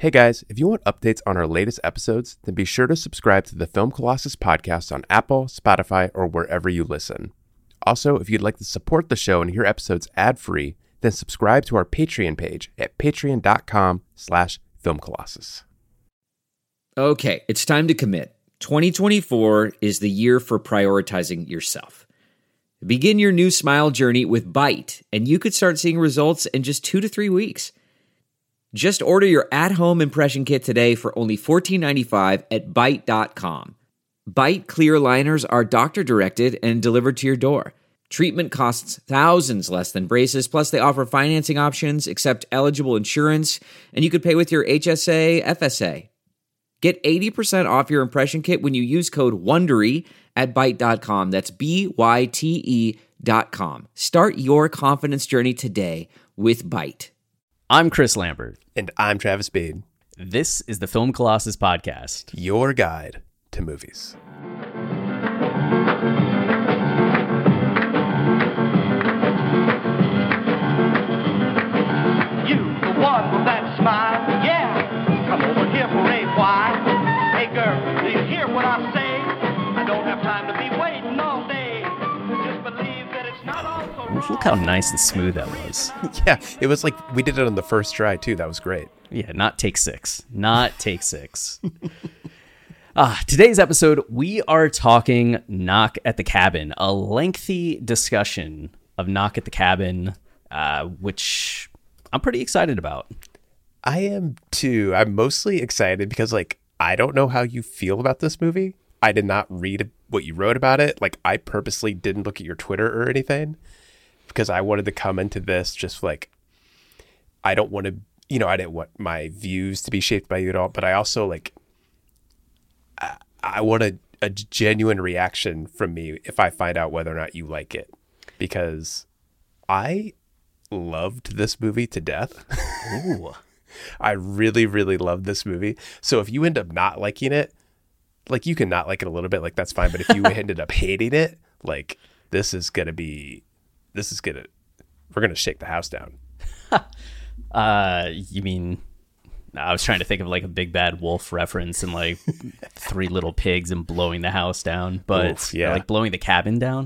Hey guys, if you want updates on our latest episodes, then be sure to subscribe to the Film Colossus podcast on Apple, Spotify, or wherever you listen. Also, if you'd like to support the show and hear episodes ad-free, then subscribe to our Patreon page at patreon.com/filmcolossus. Okay, it's time to commit. 2024 is the year for prioritizing yourself. Begin your new smile journey with Byte, and you could start seeing results in just 2 to 3 weeks. Just order your at-home impression kit today for only $14.95 at Byte.com. Byte clear liners are doctor-directed and delivered to your door. Treatment costs thousands less than braces, plus they offer financing options, accept eligible insurance, and you could pay with your HSA, FSA. Get 80% off your impression kit when you use code WONDERY at Byte.com. That's BYTE.com. Start your confidence journey today with Byte. I'm Chris Lambert. And I'm Travis Bade. This is the Film Colossus podcast. Your guide to movies. You, the one with that smile, yeah. Come over here for a while. Hey girl, do you hear what I say? I don't have time to be waiting all day. Just believe that it's not all so wrong. Look how nice and smooth that was. Yeah, it was like we did it on the first try too. That was great. Yeah, not take six. Today's episode, we are talking Knock at the Cabin, a lengthy discussion of Knock at the Cabin, which I'm pretty excited about. I am too. I'm mostly excited because, I don't know how you feel about this movie. I did not read what you wrote about it. I purposely didn't look at your Twitter or anything because I wanted to come into this just I don't want to, I didn't want my views to be shaped by you at all. But I also I want a genuine reaction from me if I find out whether or not you like it, because I loved this movie to death. Ooh. I really, really loved this movie. So if you end up not liking it, you can not like it a little bit, that's fine. But if you ended up hating it, we're going to shake the house down. You mean, I was trying to think of a Big Bad Wolf reference and Three Little Pigs and blowing the house down, but Oof, yeah. Blowing the cabin down.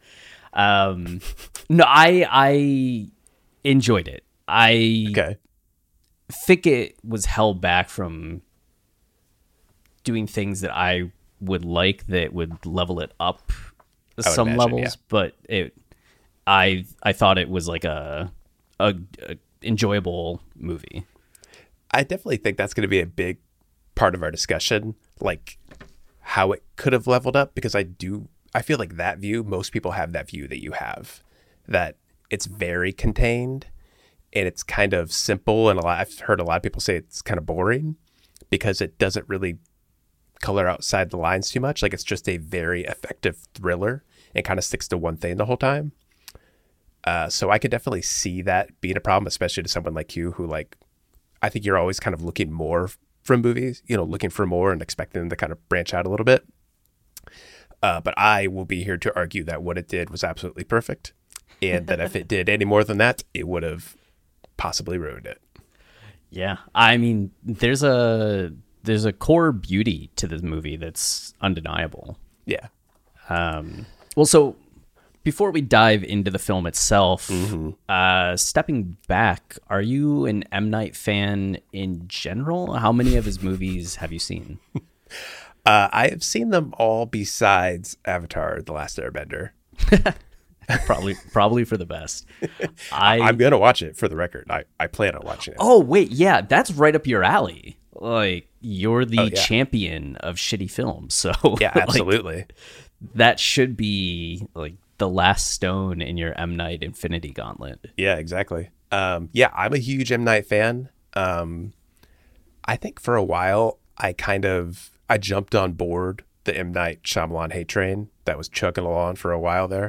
No, I enjoyed it. I think it was held back from doing things that I would like that would level it up some imagine, levels, yeah. but I thought it was a enjoyable movie. I definitely think that's going to be a big part of our discussion, how it could have leveled up, because I feel like that view, most people have that view that you have, that it's very contained and it's kind of simple. And I've heard a lot of people say it's kind of boring because it doesn't really color outside the lines too much. It's just a very effective thriller and kind of sticks to one thing the whole time. So I could definitely see that being a problem, especially to someone like you who I think you're always kind of looking more from movies, looking for more and expecting them to kind of branch out a little bit. But I will be here to argue that what it did was absolutely perfect, and that if it did any more than that, it would have possibly ruined it. Yeah. I mean, there's a core beauty to this movie that's undeniable. Yeah. So before we dive into the film itself, stepping back, are you an M. Night fan in general? How many of his movies have you seen? I have seen them all besides Avatar: The Last Airbender. Probably for the best. I'm going to watch it, for the record. I plan on watching it. Oh, wait. Yeah, that's right up your alley. You're the yeah. champion of shitty films. So Yeah, absolutely. That should be the last stone in your M. Night Infinity Gauntlet. Yeah, exactly. Yeah, I'm a huge M. Night fan. I think for a while, I jumped on board the M. Night Shyamalan hate train that was chugging along for a while there.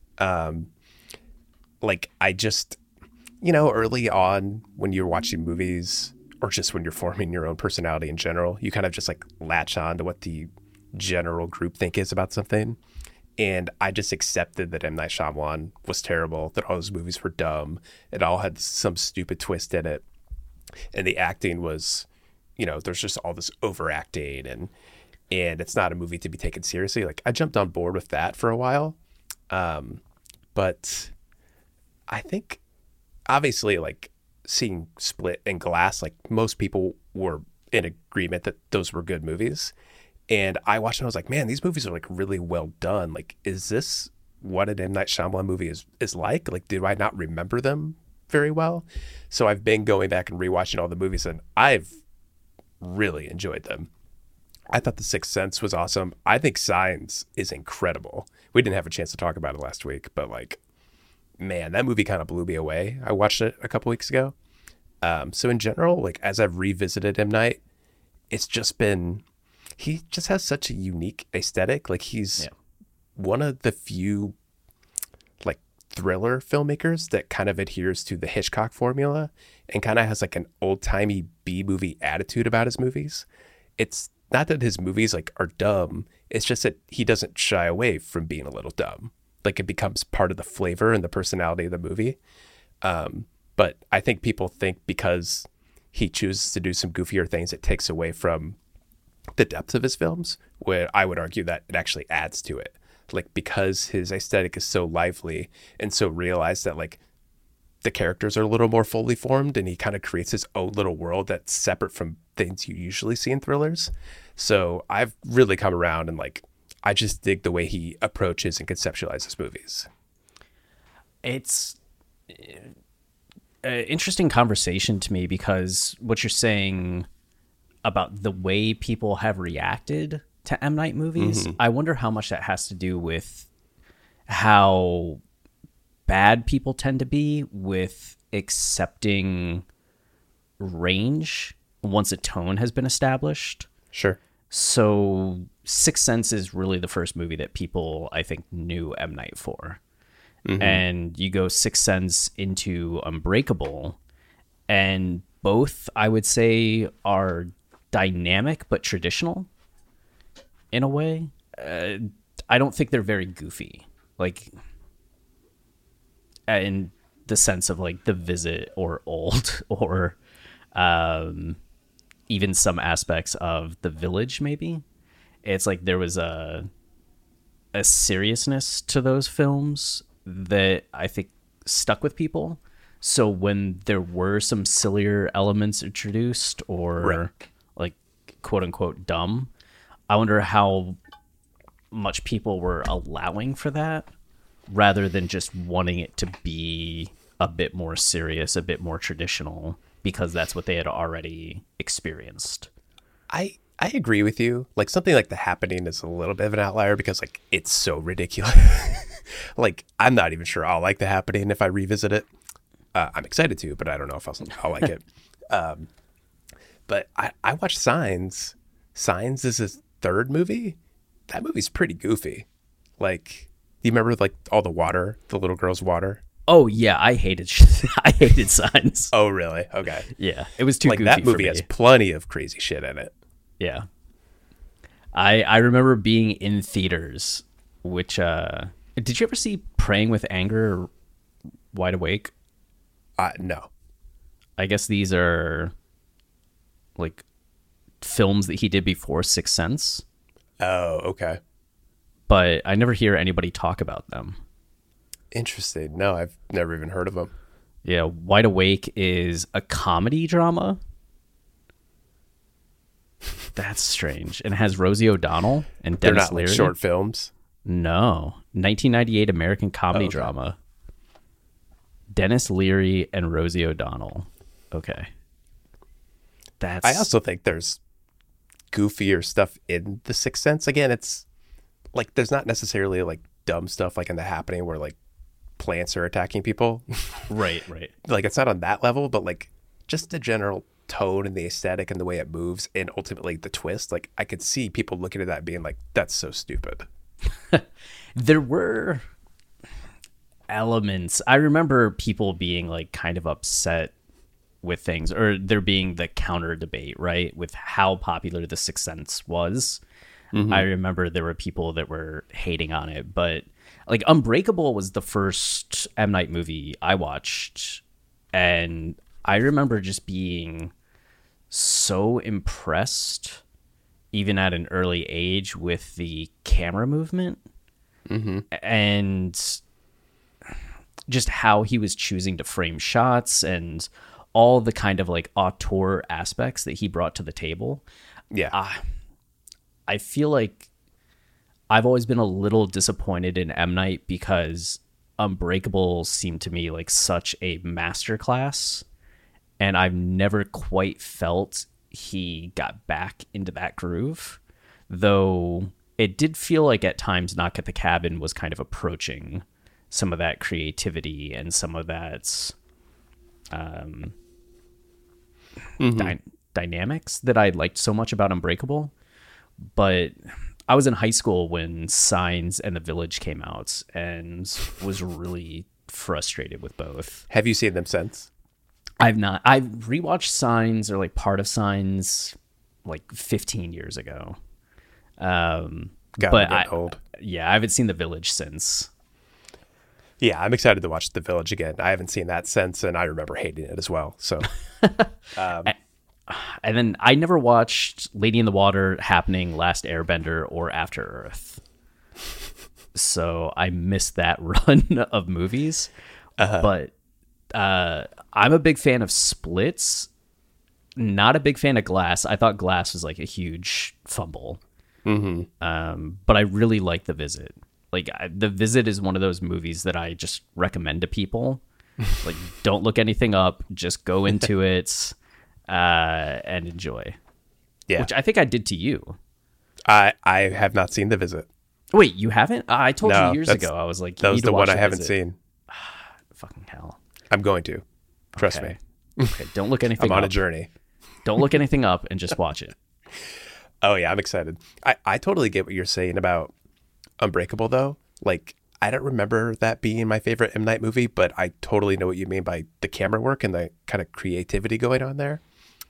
I just, early on when you're watching movies, or just when you're forming your own personality in general, you kind of just latch on to what the general groupthink is about something. And I just accepted that M. Night Shyamalan was terrible, that all those movies were dumb, it all had some stupid twist in it, and the acting was there's just all this overacting and it's not a movie to be taken seriously. Like, I jumped on board with that for a while. But I think obviously, like, seeing Split and Glass, like, most people were in agreement that those were good movies. And I watched them, I was like, man, these movies are like really well done. Like, is this what an M. Night Shyamalan movie is like? Like, do I not remember them very well? So I've been going back and rewatching all the movies, and I've really enjoyed them. I thought The Sixth Sense was awesome. I think Signs is incredible. We didn't have a chance to talk about it last week, but like, man, that movie kind of blew me away. I watched it a couple weeks ago. So in general, like, as I've revisited M. Night, it's just been, he just has such a unique aesthetic. Like, he's one of the few like thriller filmmakers that kind of adheres to the Hitchcock formula and kind of has like an old-timey B-movie attitude about his movies. It's not that his movies like are dumb. It's just that he doesn't shy away from being a little dumb. Like, it becomes part of the flavor and the personality of the movie. But I think people think because he chooses to do some goofier things, it takes away from the depth of his films, where I would argue that it actually adds to it. Like, because his aesthetic is so lively and so realized that like the characters are a little more fully formed, and he kind of creates his own little world that's separate from things you usually see in thrillers. So I've really come around, and like, I just dig the way he approaches and conceptualizes movies. It's an interesting conversation to me, because what you're saying about the way people have reacted to M. Night movies, I wonder how much that has to do with how bad people tend to be with accepting range once a tone has been established. Sure. So Sixth Sense is really the first movie that people, I think, knew M. Night for. And you go Sixth Sense into Unbreakable, and both, I would say, are dynamic but traditional in a way. I don't think they're very goofy, like in the sense of like The Visit or Old or even some aspects of The Village. Maybe it's like there was a seriousness to those films that I think stuck with people. So when there were some sillier elements introduced or like quote unquote dumb, I wonder how much people were allowing for that rather than just wanting it to be a bit more serious, a bit more traditional, because that's what they had already experienced. I agree with you. Like, something like The Happening is a little bit of an outlier because like it's so ridiculous. Like, I'm not even sure I'll like The Happening if I revisit it. I'm excited to, but I don't know if I'll like it. But I watched Signs. Signs is his third movie. That movie's pretty goofy. Like, you remember like all the water, the little girl's water? Oh yeah, I hated Signs. Oh really? Okay. Yeah, it was too like goofy that movie for me. has plenty of crazy shit in it. Yeah. I remember being in theaters, which did you ever see Praying with Anger or Wide Awake? No. I guess these are like films that he did before Sixth Sense. Oh, okay. But I never hear anybody talk about them. Interesting. No, I've never even heard of them. Yeah, Wide Awake is a comedy drama. That's strange. And it has Rosie O'Donnell and Dennis They're not Leary. like short films. No. 1998 American comedy drama. Dennis Leary and Rosie O'Donnell. Okay. I also think there's goofier stuff in The Sixth Sense. Again, it's like there's not necessarily like dumb stuff like in The Happening where like plants are attacking people. Right. Like, it's not on that level, but like just the general tone and the aesthetic and the way it moves and ultimately the twist. Like, I could see people looking at that and being like, that's so stupid. There were elements. I remember people being like kind of upset with things, or there being the counter debate, right, with how popular The Sixth Sense was. I remember there were people that were hating on it, but like Unbreakable was the first M. Night movie I watched, and I remember just being so impressed, even at an early age, with the camera movement and just how he was choosing to frame shots and all the kind of like auteur aspects that he brought to the table. Yeah. I feel like I've always been a little disappointed in M. Night because Unbreakable seemed to me like such a masterclass, and I've never quite felt he got back into that groove, though it did feel like at times Knock at the Cabin was kind of approaching some of that creativity and some of that dynamics that I liked so much about Unbreakable. But I was in high school when Signs and The Village came out and was really frustrated with both. Have you seen them since? I've not. I've rewatched Signs, or like part of Signs, like 15 years ago. But old. Yeah, I haven't seen The Village since. Yeah, I'm excited to watch The Village again. I haven't seen that since, and I remember hating it as well. So, and then I never watched Lady in the Water, Happening, Last Airbender, or After Earth. So I missed that run of movies. But I'm a big fan of Splits. Not a big fan of Glass. I thought Glass was like a huge fumble. But I really like The Visit. Like, The Visit is one of those movies that I just recommend to people. Like, don't look anything up. Just go into it and enjoy. Yeah. Which I think I did to you. I have not seen The Visit. Wait, you haven't? I told No, you years ago. I was like, that you was need to the watch one I The haven't Visit. seen. Fucking hell. I'm going to. Trust Okay. me. Okay, don't look anything I'm on up. a journey. Don't look anything up and just watch it. Oh, yeah, I'm excited. I totally get what you're saying about Unbreakable, though. Like, I don't remember that being my favorite M. Night movie, but I totally know what you mean by the camera work and the kind of creativity going on there.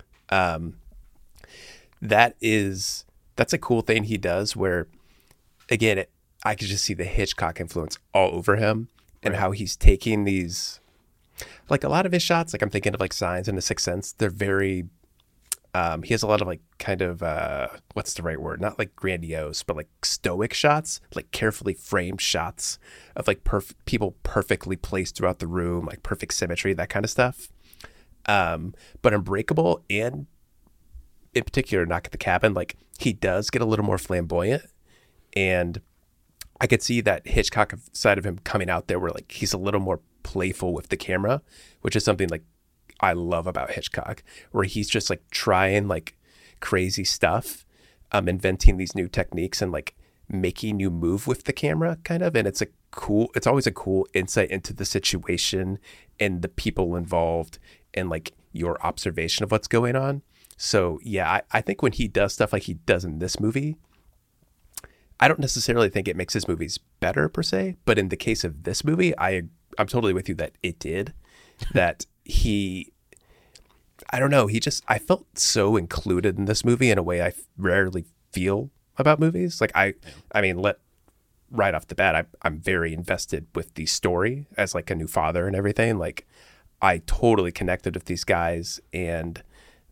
That's a cool thing he does where, again, I could just see the Hitchcock influence all over him and how he's taking these, like a lot of his shots, like I'm thinking of like Signs and The Sixth Sense, they're very, he has a lot of like kind of, what's the right word? Not like grandiose, but like stoic shots, like carefully framed shots of like people perfectly placed throughout the room, like perfect symmetry, that kind of stuff. But Unbreakable and in particular Knock at the Cabin, like he does get a little more flamboyant, and I could see that Hitchcock side of him coming out there where like he's a little more playful with the camera, which is something like I love about Hitchcock, where he's just like trying like crazy stuff, inventing these new techniques and like making you move with the camera kind of. And it's always a cool insight into the situation and the people involved and like your observation of what's going on. So yeah, I think when he does stuff like he does in this movie, I don't necessarily think it makes his movies better per se, but in the case of this movie, I'm totally with you that it did. That I don't know, I felt so included in this movie in a way I rarely feel about movies. Like I mean, right off the bat, I'm very invested with the story as like a new father and everything. Like I totally connected with these guys and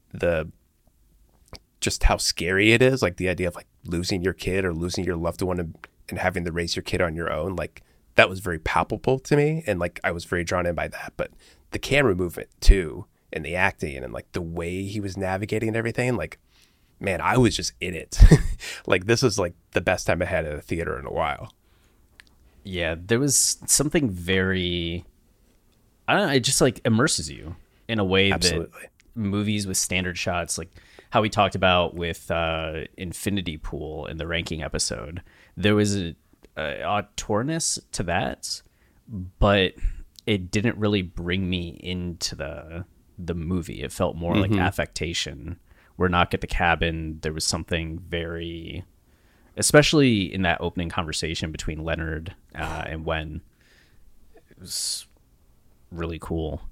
just how scary it is, like the idea of like losing your kid or losing your loved one and having to raise your kid on your own. Like that was very palpable to me. And like, I was very drawn in by that, but the camera movement too, and the acting and like the way he was navigating and everything, like, man, I was just in it. Like this is like the best time I had at a theater in a while. Yeah, there was something very, I don't know, it just like immerses you in a way Absolutely. that movies with standard shots, like how we talked about with Infinity Pool in the ranking episode, there was a auteurness to that, but it didn't really bring me into the movie. It felt more like affectation. Where Knock at the Cabin, there was something very, especially in that opening conversation between Leonard and Wen, it was really cool.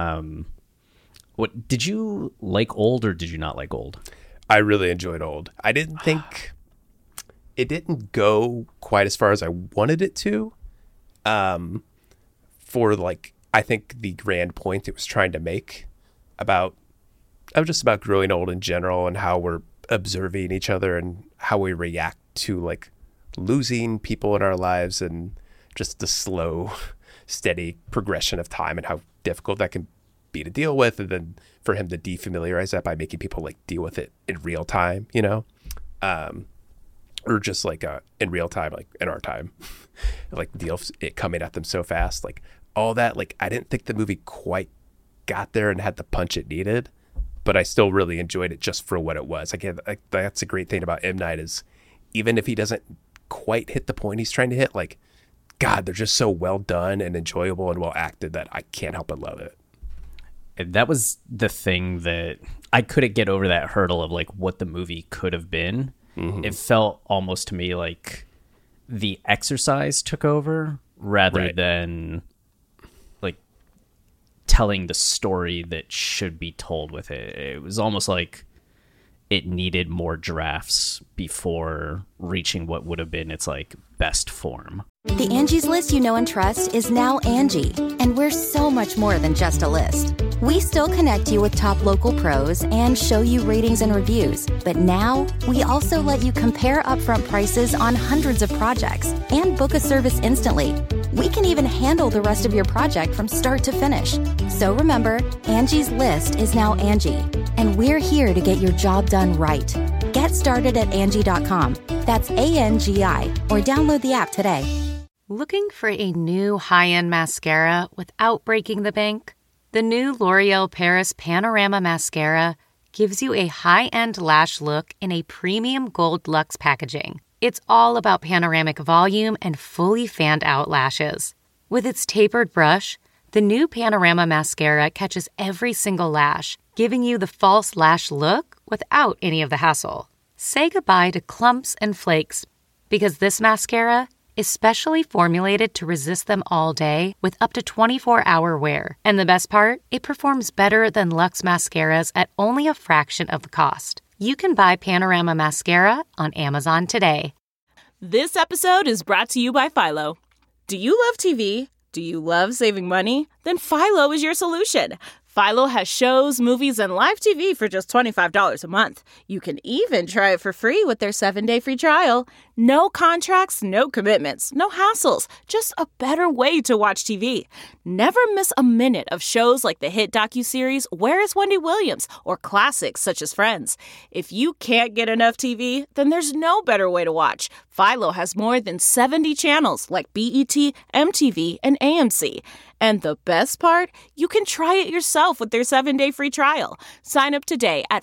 What did you like Old or did you not like Old? I really enjoyed Old. I didn't think it didn't go quite as far as I wanted it to. For like, I think the grand point it was trying to make about just about growing old in general and how we're observing each other and how we react to like losing people in our lives and just the slow, steady progression of time and how difficult that can be to deal with. And then for him to defamiliarize that by making people like deal with it in real time, you know, or just like in real time, like in our time, like deal it coming at them so fast, like all that. Like I didn't think the movie quite got there and had the punch it needed, but I still really enjoyed it just for what it was. Again, like, that's a great thing about M. Night is even if he doesn't quite hit the point he's trying to hit, like, God, they're just so well done and enjoyable and well acted that I can't help but love it. That was the thing that I couldn't get over, that hurdle of like what the movie could have been. Mm-hmm. It felt almost to me like The Exorcist took over rather than like telling the story that should be told with it. It was almost like it needed more drafts before reaching what would have been its like best form. The Angie's List you know and trust is now Angie, and we're so much more than just a list. We still connect you with top local pros and show you ratings and reviews, but now we also let you compare upfront prices on hundreds of projects and book a service instantly. We can even handle the rest of your project from start to finish. So remember, Angie's List is now Angie, and we're here to get your job done right. Get started at Angie.com. That's ANGI, or download the app today. Looking for a new high-end mascara without breaking the bank? The new L'Oreal Paris Panorama Mascara gives you a high-end lash look in a premium gold luxe packaging. It's all about panoramic volume and fully fanned-out lashes. With its tapered brush, the new Panorama Mascara catches every single lash, giving you the false lash look without any of the hassle. Say goodbye to clumps and flakes, because this mascara is specially formulated to resist them all day with up to 24-hour wear. And the best part? It performs better than Luxe mascaras at only a fraction of the cost. You can buy Panorama Mascara on Amazon today. This episode is brought to you by Philo. Do you love TV? Do you love saving money? Then Philo is your solution. Philo has shows, movies, and live TV for just $25 a month. You can even try it for free with their 7-day free trial. No contracts, no commitments, no hassles. Just a better way to watch TV. Never miss a minute of shows like the hit docuseries Where is Wendy Williams? Or classics such as Friends. If you can't get enough TV, then there's no better way to watch. Philo has more than 70 channels like BET, MTV, and AMC. And the best part? You can try it yourself with their 7-day free trial. Sign up today at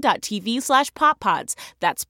philo.tv/poppods. That's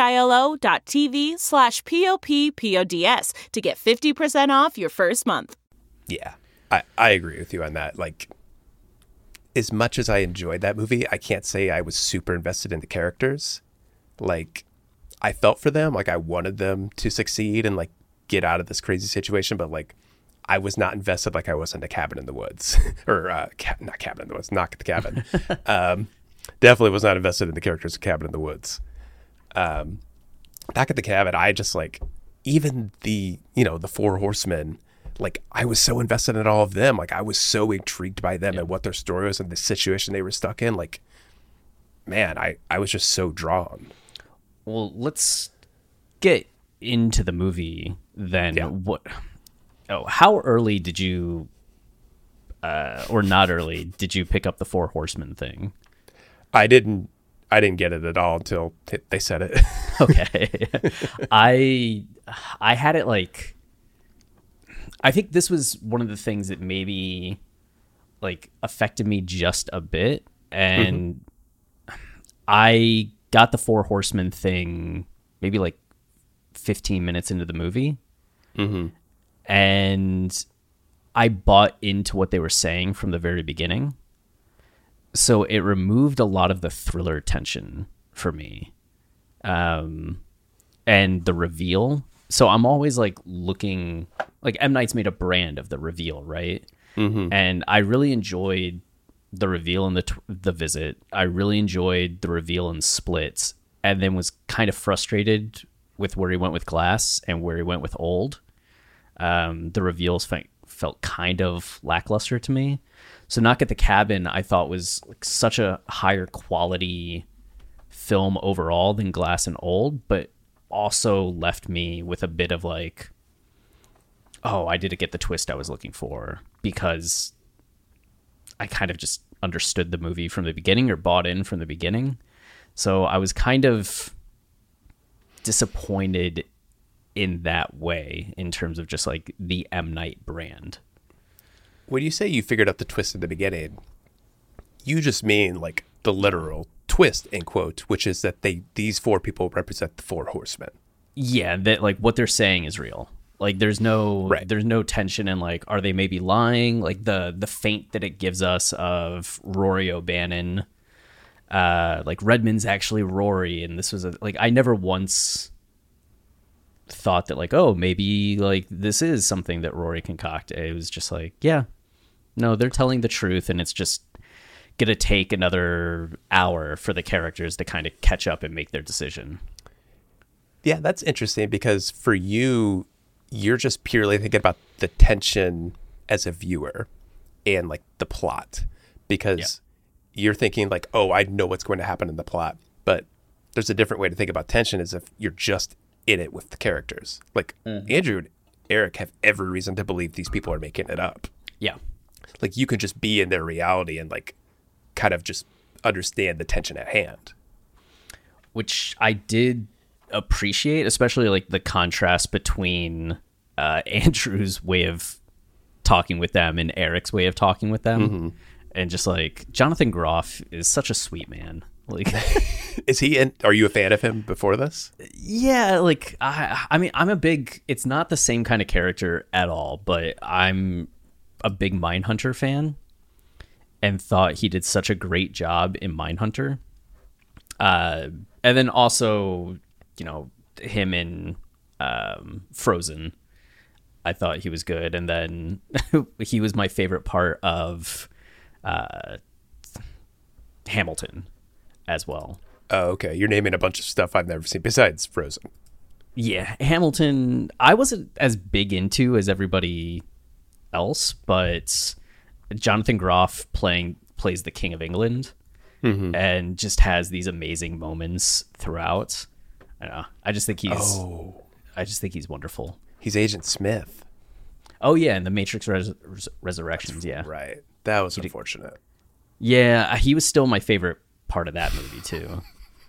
philo.tv/POPPODS to get 50% off your first month. Yeah, I agree with you on that. Like, as much as I enjoyed that movie, I can't say I was super invested in the characters. Like, I felt for them. Like, I wanted them to succeed and, like, get out of this crazy situation. But, like, I was not invested like I was in the Cabin in the Woods. Or, not Cabin in the Woods, not the Cabin. Definitely was not invested in the characters of Cabin in the Woods. Back at the Cabin, I just, like, even the Four Horsemen, like, I was so invested in all of them. Like, I was so intrigued by them and what their story was and the situation they were stuck in. Like, man, I was just so drawn. Well, let's get into the movie then. Yeah. How early did you, or not early, did you pick up the Four Horsemen thing? I didn't get it at all until they said it. Okay. I had it like, I think this was one of the things that maybe like affected me just a bit. And I got the Four Horsemen thing maybe like 15 minutes into the movie. Mm-hmm. And I bought into what they were saying from the very beginning. So it removed a lot of the thriller tension for me. And the reveal. So I'm always like looking, like M. Night's made a brand of the reveal, right? Mm-hmm. And I really enjoyed the reveal in the Visit. I really enjoyed the reveal in Splits, and then was kind of frustrated with where he went with Glass and where he went with Old. The reveals felt kind of lackluster to me. So Knock at the Cabin, I thought was like such a higher quality film overall than Glass and Old, but also left me with a bit of like, oh, I didn't get the twist I was looking for, because I kind of just understood the movie from the beginning, or bought in from the beginning. So I was kind of disappointed in that way, in terms of just like the M. Night brand. When you say you figured out the twist in the beginning, you just mean like the literal twist, in quote, which is that these four people represent the four horsemen. Yeah, that like what they're saying is real. Like there's no tension in like, are they maybe lying? Like the feint that it gives us of Rory O'Bannon, like Redmond's actually Rory, and this was like I never once thought that like, oh, maybe like this is something that Rory concocted. It was just like, yeah, no, they're telling the truth, and it's just gonna take another hour for the characters to kind of catch up and make their decision. Yeah, that's interesting, because for you, you're just purely thinking about the tension as a viewer and like the plot, because you're thinking like, oh, I know what's going to happen in the plot. But there's a different way to think about tension, as if you're just in it with the characters. Like Andrew and Eric have every reason to believe these people are making it up. Yeah. Like you could just be in their reality and like kind of just understand the tension at hand. Which I did appreciate, especially like the contrast between Andrew's way of talking with them and Eric's way of talking with them. Mm-hmm. And just like Jonathan Groff is such a sweet man. Like, is he in? Are you a fan of him before this? Yeah, like I mean, it's not the same kind of character at all, but I'm a big Mindhunter fan, and thought he did such a great job in Mindhunter. And then also, you know, him in Frozen, I thought he was good. And then he was my favorite part of Hamilton as well. Oh, okay. You're naming a bunch of stuff I've never seen besides Frozen. Yeah, Hamilton, I wasn't as big into as everybody else, but Jonathan Groff plays the King of England, mm-hmm. and just has these amazing moments throughout. I don't know. I just think he's wonderful. He's Agent Smith. Oh yeah, and the Matrix Resurrections. Yeah, right. That was unfortunate. Yeah, he was still my favorite part of that movie too.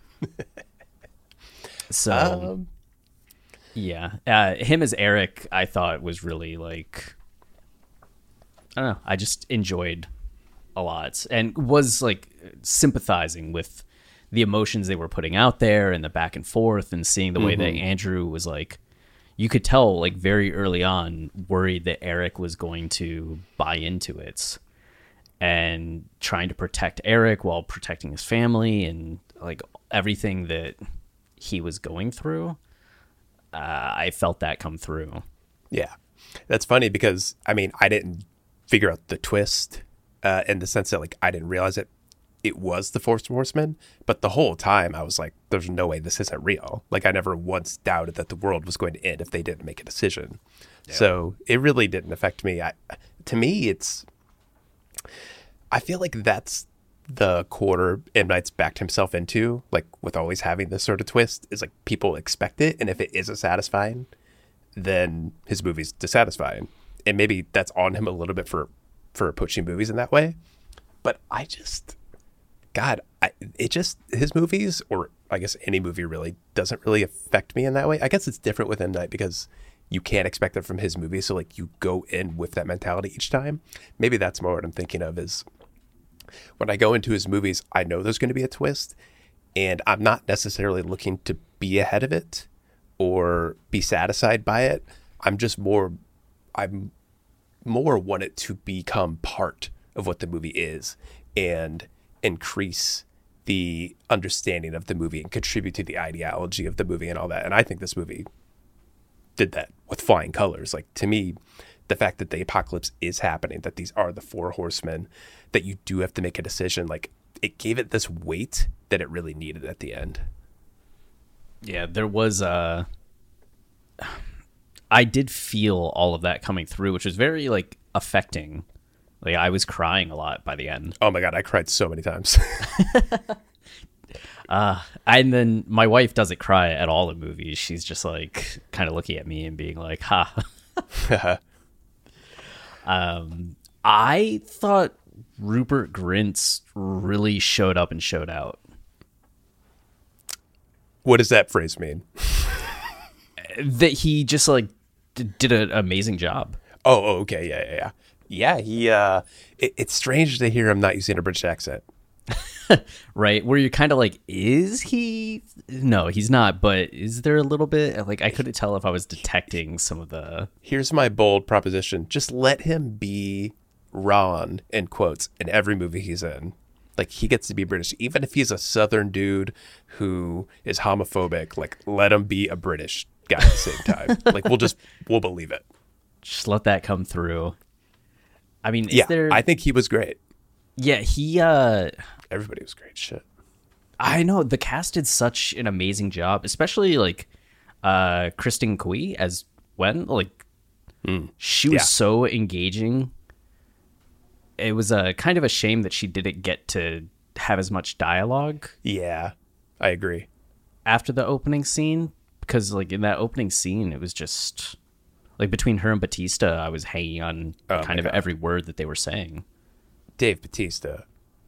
So, yeah, him as Eric, I thought was really like, I don't know. I just enjoyed a lot, and was like sympathizing with the emotions they were putting out there, and the back and forth, and seeing the way that Andrew was like, you could tell like very early on, worried that Eric was going to buy into it, and trying to protect Eric while protecting his family, and like everything that he was going through. I felt that come through. Yeah, that's funny, because I mean, I didn't figure out the twist in the sense that like I didn't realize it was the Four Horsemen, but the whole time I was like, there's no way this isn't real. Like I never once doubted that the world was going to end if they didn't make a decision. Yeah. So it really didn't affect me. To me, I feel like that's the quarter M. Night's backed himself into, like with always having this sort of twist, is like people expect it, and if it isn't satisfying, then his movie's dissatisfying. And maybe that's on him a little bit for approaching movies in that way. But his movies, or I guess any movie really, doesn't really affect me in that way. I guess it's different with M. Night because you can't expect it from his movies. So like you go in with that mentality each time. Maybe that's more what I'm thinking of, is when I go into his movies, I know there's going to be a twist, and I'm not necessarily looking to be ahead of it or be satisfied by it. I'm more want it to become part of what the movie is and increase the understanding of the movie and contribute to the ideology of the movie and all that. And I think this movie did that with flying colors. Like, to me, the fact that the apocalypse is happening, that these are the Four Horsemen, that you do have to make a decision, like, it gave it this weight that it really needed at the end. Yeah, there was I did feel all of that coming through, which was very like affecting. Like, I was crying a lot by the end. Oh my God, I cried so many times. And then my wife doesn't cry at all in movies. She's just like kind of looking at me and being like, ha. I thought Rupert Grint really showed up and showed out. What does that phrase mean? That he just like did an amazing job. Oh, okay. Yeah. He, it's strange to hear him not using a British accent. Right, where you're kind of like, is he? No, he's not. But is there a little bit? Like, I couldn't tell if I was detecting some of the. Here's my bold proposition: just let him be Ron in quotes in every movie he's in. Like, he gets to be British, even if he's a Southern dude who is homophobic. Like, let him be a British guy at the same time. Like, we'll believe it. Just let that come through. I mean, I think he was great. Yeah, he. Everybody was great. Shit. I know the cast did such an amazing job, especially like Kristen Cui as Gwen. Like, she was so engaging. It was a kind of a shame that she didn't get to have as much dialogue. Yeah, I agree. After the opening scene, because like in that opening scene, it was just like between her and Batista, I was hanging on kind of every word that they were saying. Dave Bautista.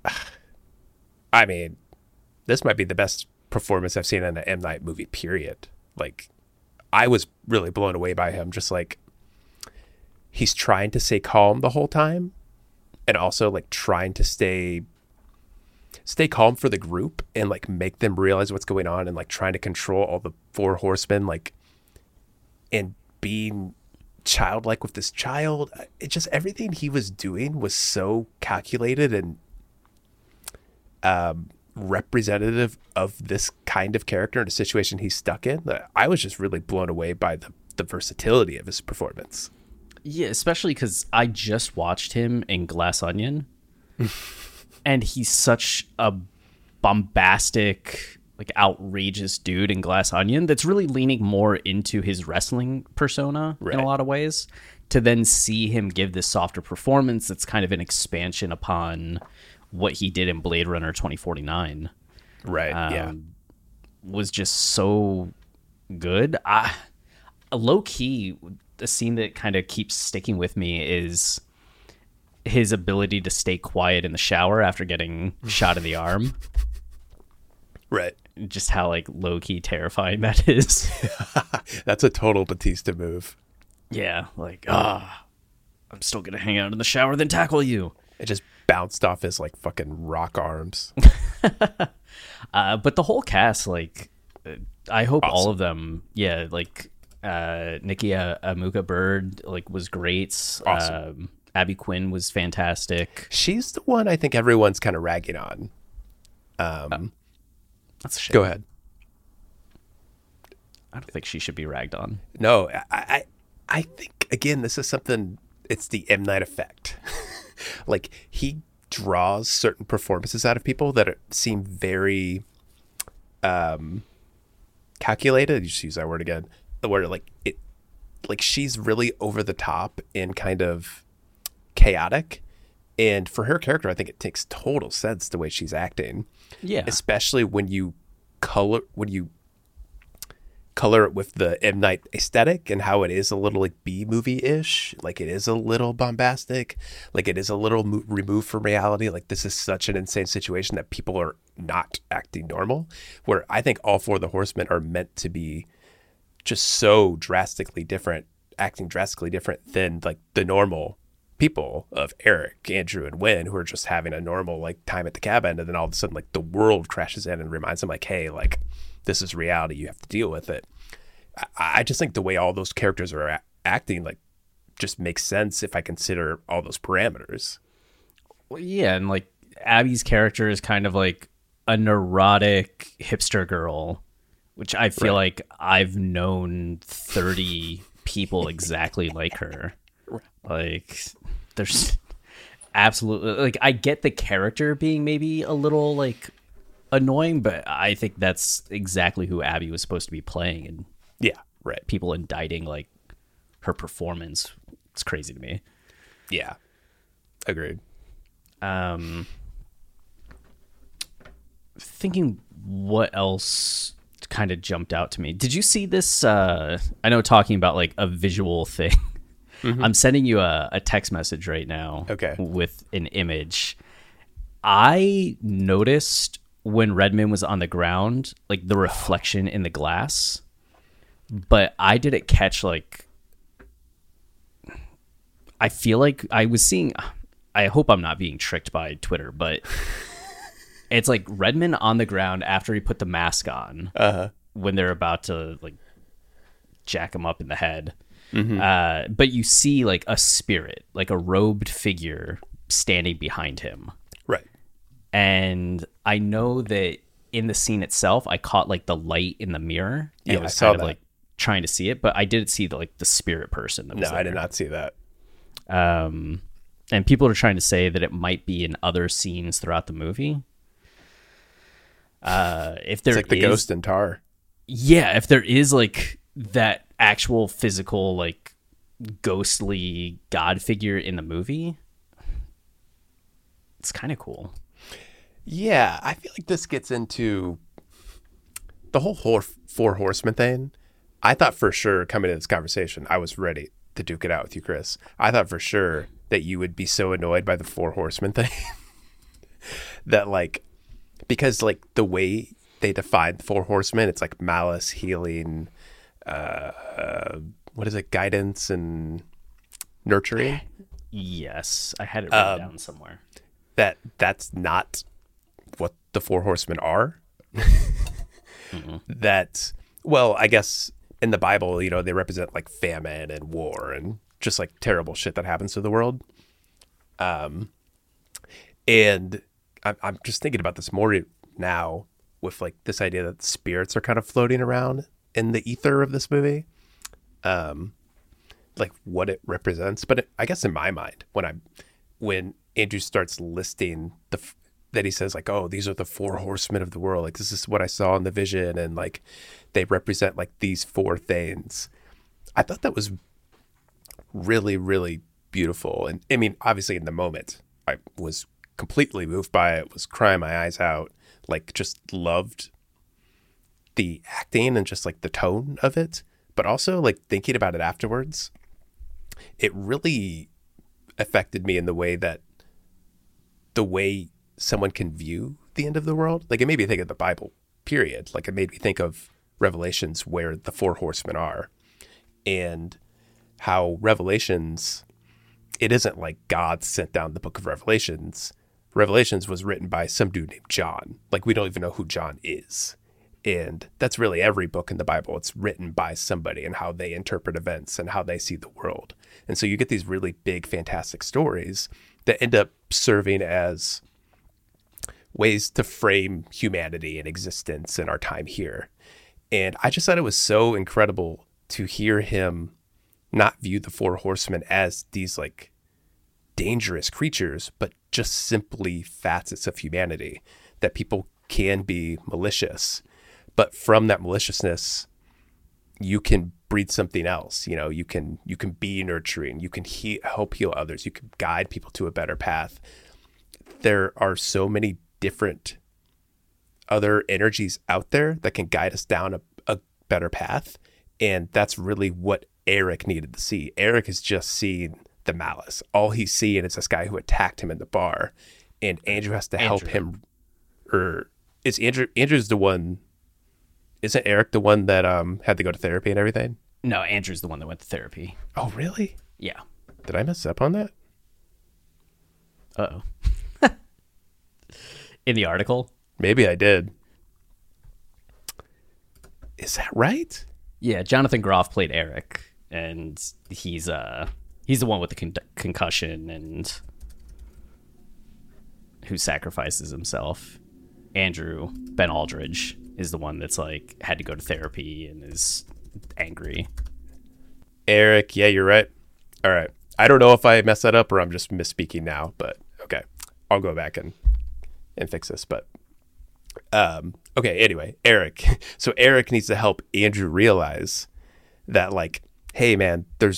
I mean, this might be the best performance I've seen in an M. Night movie, period. Like, I was really blown away by him. Just like, he's trying to stay calm the whole time, and also like trying to stay calm for the group and like make them realize what's going on, and like trying to control all the four horsemen, like, and being childlike with this child. It just, everything he was doing was so calculated and representative of this kind of character in a situation he's stuck in. I was just really blown away by the versatility of his performance. Yeah, especially because I just watched him in Glass Onion, and he's such a bombastic, like outrageous dude in Glass Onion that's really leaning more into his wrestling persona in a lot of ways. To then see him give this softer performance that's kind of an expansion upon what he did in Blade Runner 2049. Right, was just so good. Low key, the scene that kind of keeps sticking with me is his ability to stay quiet in the shower after getting shot in the arm. Right. Just how like low key terrifying that is. That's a total Batista move. Yeah, like, I'm still gonna hang out in the shower, then tackle you. It just bounced off his like fucking rock arms. But the whole cast, like, I hope all of them, like Nikki Amuka Bird, like, was great. Awesome. Abby Quinn was fantastic. She's the one I think everyone's kind of ragging on. That's a shame. Go ahead. I don't think she should be ragged on. No, I think, again, this is something, it's the M. Night effect. Like, he draws certain performances out of people that seem very calculated. You just use that word again. Where like she's really over the top and kind of chaotic. And for her character, I think it makes total sense the way she's acting. Yeah. Especially when you color it with the M. Night aesthetic and how it is a little like B movie-ish. Like, it is a little bombastic. Like, it is a little removed from reality. Like, this is such an insane situation that people are not acting normal. Where I think all four of the horsemen are meant to be just so drastically different, acting drastically different than like the normal people of Eric, Andrew, and Wynn, who are just having a normal like time at the cabin, and then all of a sudden like the world crashes in and reminds them like, hey, like, this is reality, you have to deal with it. I just think the way all those characters are acting like just makes sense if I consider all those parameters. Well, yeah, and like Abby's character is kind of like a neurotic hipster girl, which I feel like I've known 30 people exactly like her. Like, there's absolutely, like, I get the character being maybe a little like annoying, but I think that's exactly who Abby was supposed to be playing. And people indicting like her performance, it's crazy to me. Yeah. Agreed. Thinking what else kind of jumped out to me. Did you see this? I know, talking about like a visual thing. Mm-hmm. I'm sending you a text message right now. Okay. With an image. I noticed when Redman was on the ground, like the reflection in the glass, but I didn't catch, like, I feel like I was seeing, I hope I'm not being tricked by Twitter, but it's like Redman on the ground after he put the mask on, when they're about to like jack him up in the head. Mm-hmm. But you see like a spirit, like a robed figure standing behind him. Right. And I know that in the scene itself, I caught like the light in the mirror. Yeah, I was saw kind of that. like trying to see it, but I didn't see the spirit person. That was I did not see that. And people are trying to say that it might be in other scenes throughout the movie. If there it's like the ghost in Tar. Yeah, if there is like that actual physical, like ghostly god figure in the movie, it's kind of cool. Yeah, I feel like this gets into the whole Four Horsemen thing. I thought for sure coming to this conversation, I was ready to duke it out with you, Chris. I thought for sure that you would be so annoyed by the Four Horsemen thing that, like, because like the way they define the Four Horsemen, it's like malice, healing, what is it, guidance and nurturing. Yes, I had it written down somewhere. That's not what the Four Horsemen are. That, well, I guess in the Bible, you know, they represent like famine and war and just like terrible shit that happens to the world. And I'm just thinking about this more now with like this idea that spirits are kind of floating around in the ether of this movie, like what it represents. But I guess in my mind, when Andrew starts listing that he says like, oh, these are the four horsemen of the world. Like, this is what I saw in the vision. And like, they represent like these four things. I thought that was really, really beautiful. And I mean, obviously in the moment I was completely moved by it, was crying my eyes out, like just loved the acting and just like the tone of it. But also like thinking about it afterwards, it really affected me in the way someone can view the end of the world. Like, it made me think of the Bible, period. Like, it made me think of Revelations, where the four horsemen are, and how Revelations, it isn't like God sent down the book of Revelations. Revelations was written by some dude named John. Like, we don't even know who John is. And that's really every book in the Bible. It's written by somebody and how they interpret events and how they see the world. And so you get these really big, fantastic stories that end up serving as ways to frame humanity and existence and our time here. And I just thought it was so incredible to hear him not view the four horsemen as these like dangerous creatures, but just simply facets of humanity, that people can be malicious, but from that maliciousness, you can breed something else. You know, you can be nurturing, you can help heal others, you can guide people to a better path. There are so many different other energies out there that can guide us down a better path. And that's really what Eric needed to see. Eric is just seeing the malice. All he's seeing is this guy who attacked him in the bar, and Andrew has to help him. Or is Andrew's the one? Isn't Eric the one that had to go to therapy and everything? No, Andrew's the one that went to therapy. Oh, really? Yeah. Did I mess up on that? Uh-oh. In the article? Maybe I did. Is that right? Yeah, Jonathan Groff played Eric, and he's the one with the concussion and who sacrifices himself. Andrew, Ben Aldridge, is the one that's like had to go to therapy and is angry. Eric, yeah, you're right. All right. I don't know if I messed that up or I'm just misspeaking now, but okay. I'll go back and fix this. But okay, anyway, Eric. So Eric needs to help Andrew realize that, like, hey man, there's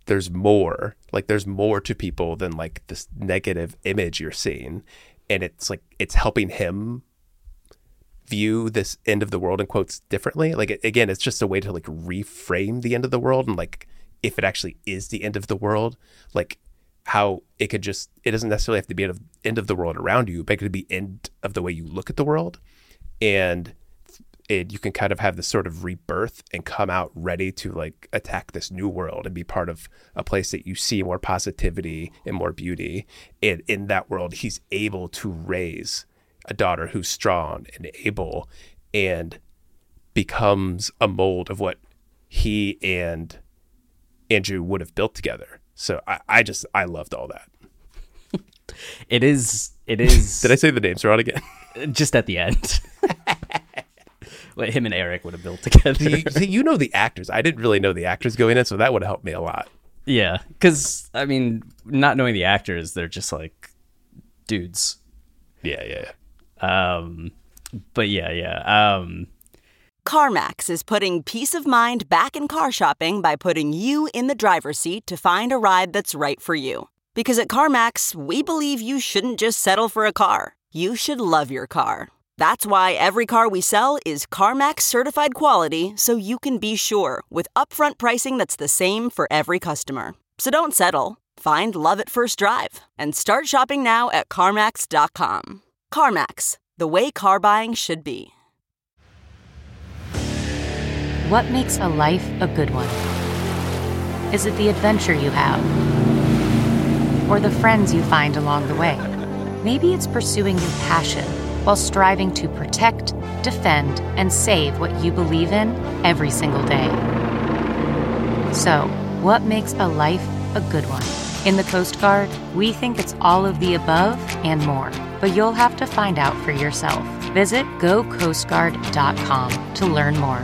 there's more. Like there's more to people than like this negative image you're seeing. And it's like it's helping him view this end of the world in quotes differently. Like again, it's just a way to like reframe the end of the world, and like if it actually is the end of the world, like how it doesn't necessarily have to be end of the world around you, but it could be end of the way you look at the world. And you can kind of have this sort of rebirth and come out ready to like attack this new world and be part of a place that you see more positivity and more beauty. And in that world, he's able to raise a daughter who's strong and able and becomes a mold of what he and Andrew would have built together. So I loved all that. It is. Did I say the names wrong again? Just at the end. What him and Eric would have built together. You know the actors. I didn't really know the actors going in, so that would have helped me a lot. Yeah, because, I mean, not knowing the actors, they're just like dudes. Yeah. But yeah. CarMax is putting peace of mind back in car shopping by putting you in the driver's seat to find a ride that's right for you. Because at CarMax, we believe you shouldn't just settle for a car. You should love your car. That's why every car we sell is CarMax certified quality, so you can be sure with upfront pricing that's the same for every customer. So don't settle. Find love at first drive and start shopping now at CarMax.com. CarMax, the way car buying should be. What makes a life a good one? Is it the adventure you have? Or the friends you find along the way? Maybe it's pursuing your passion while striving to protect, defend, and save what you believe in every single day. So, what makes a life a good one? In the Coast Guard, we think it's all of the above and more, but you'll have to find out for yourself. Visit gocoastguard.com to learn more.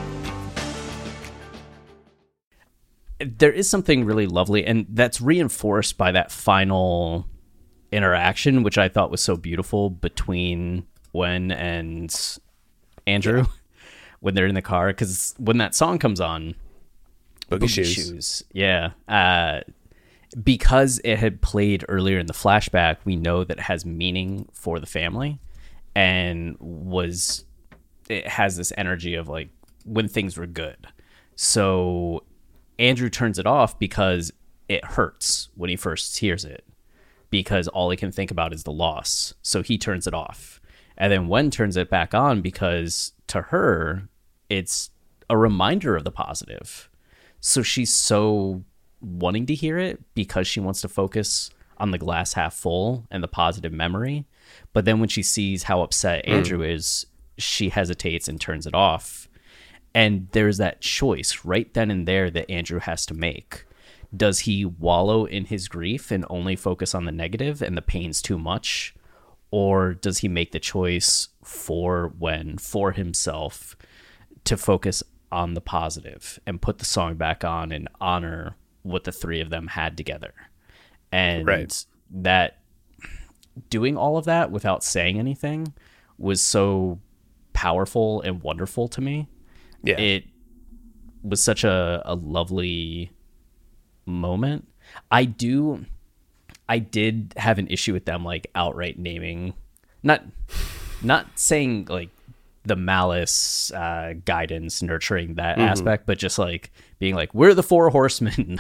There is something really lovely, and that's reinforced by that final interaction, which I thought was so beautiful between Gwen and Andrew when they're in the car. Because when that song comes on, Boogie Shoes. Yeah. Because it had played earlier in the flashback, we know that it has meaning for the family, and it has this energy of like when things were good. So Andrew turns it off because it hurts when he first hears it, because all he can think about is the loss. So he turns it off. And then Gwen turns it back on because to her, it's a reminder of the positive. So she's so wanting to hear it because she wants to focus on the glass half full and the positive memory. But then when she sees how upset Andrew is, she hesitates and turns it off. And there's that choice right then and there that Andrew has to make. Does he wallow in his grief and only focus on the negative and the pain's too much? Or does he make the choice for himself to focus on the positive and put the song back on and honor what the three of them had together? And that doing all of that without saying anything was so powerful and wonderful to me. Yeah. It was such a lovely moment. I did have an issue with them like outright naming, not saying like the malice, guidance, nurturing that aspect, but just like being like, we're the Four Horsemen.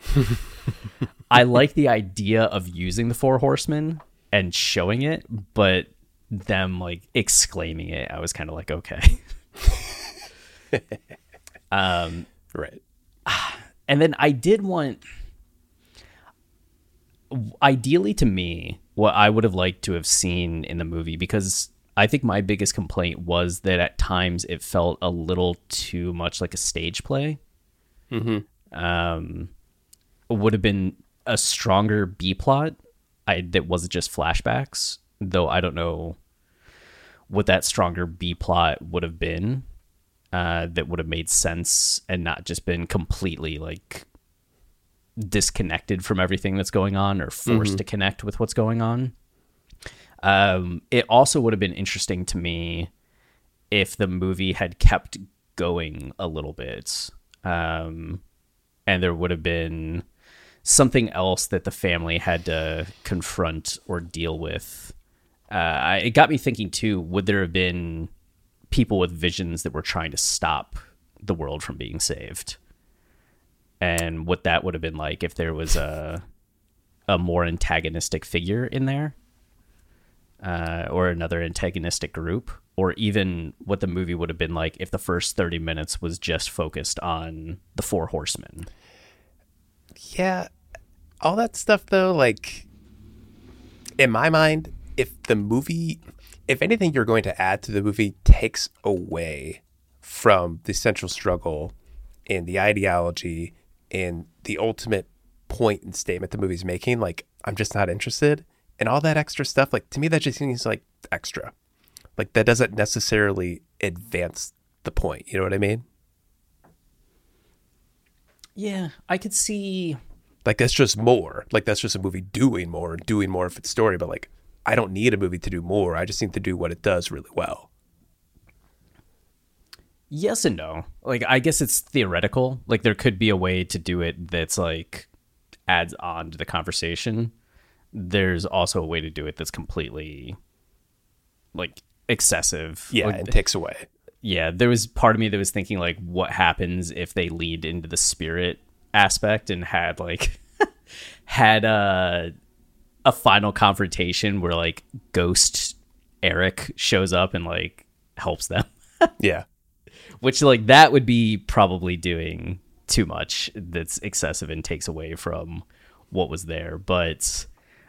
I like the idea of using the Four Horsemen and showing it, but them like exclaiming it, I was kind of like, okay. Right. And then I did want, ideally to me, what I would have liked to have seen in the movie, because I think my biggest complaint was that at times it felt a little too much like a stage play. Would have been a stronger B plot that wasn't just flashbacks, though I don't know what that stronger B plot would have been. That would have made sense and not just been completely like disconnected from everything that's going on or forced to connect with what's going on. It also would have been interesting to me if the movie had kept going a little bit. And there would have been something else that the family had to confront or deal with. It got me thinking too, would there have been people with visions that were trying to stop the world from being saved? And what that would have been like if there was a more antagonistic figure in there, or another antagonistic group, or even what the movie would have been like if the first 30 minutes was just focused on the Four Horsemen. Yeah, all that stuff though, like, in my mind, if anything you're going to add to the movie takes away from the central struggle and the ideology and the ultimate point and statement the movie's making, like, I'm just not interested. And all that extra stuff, like, to me, that just seems like extra. Like, that doesn't necessarily advance the point. You know what I mean? Yeah, I could see. Like, that's just more. Like, that's just a movie doing more of its story. But, like, I don't need a movie to do more. I just need to do what it does really well. Yes and no. Like, I guess it's theoretical. Like, there could be a way to do it that's, like, adds on to the conversation. There's also a way to do it that's completely, like, excessive. Yeah, like, and takes away. Yeah, there was part of me that was thinking, like, what happens if they lead into the spirit aspect and had, like, had a final confrontation where, like, Ghost Eric shows up and, like, helps them. Yeah. Which, like, that would be probably doing too much. That's excessive and takes away from what was there. But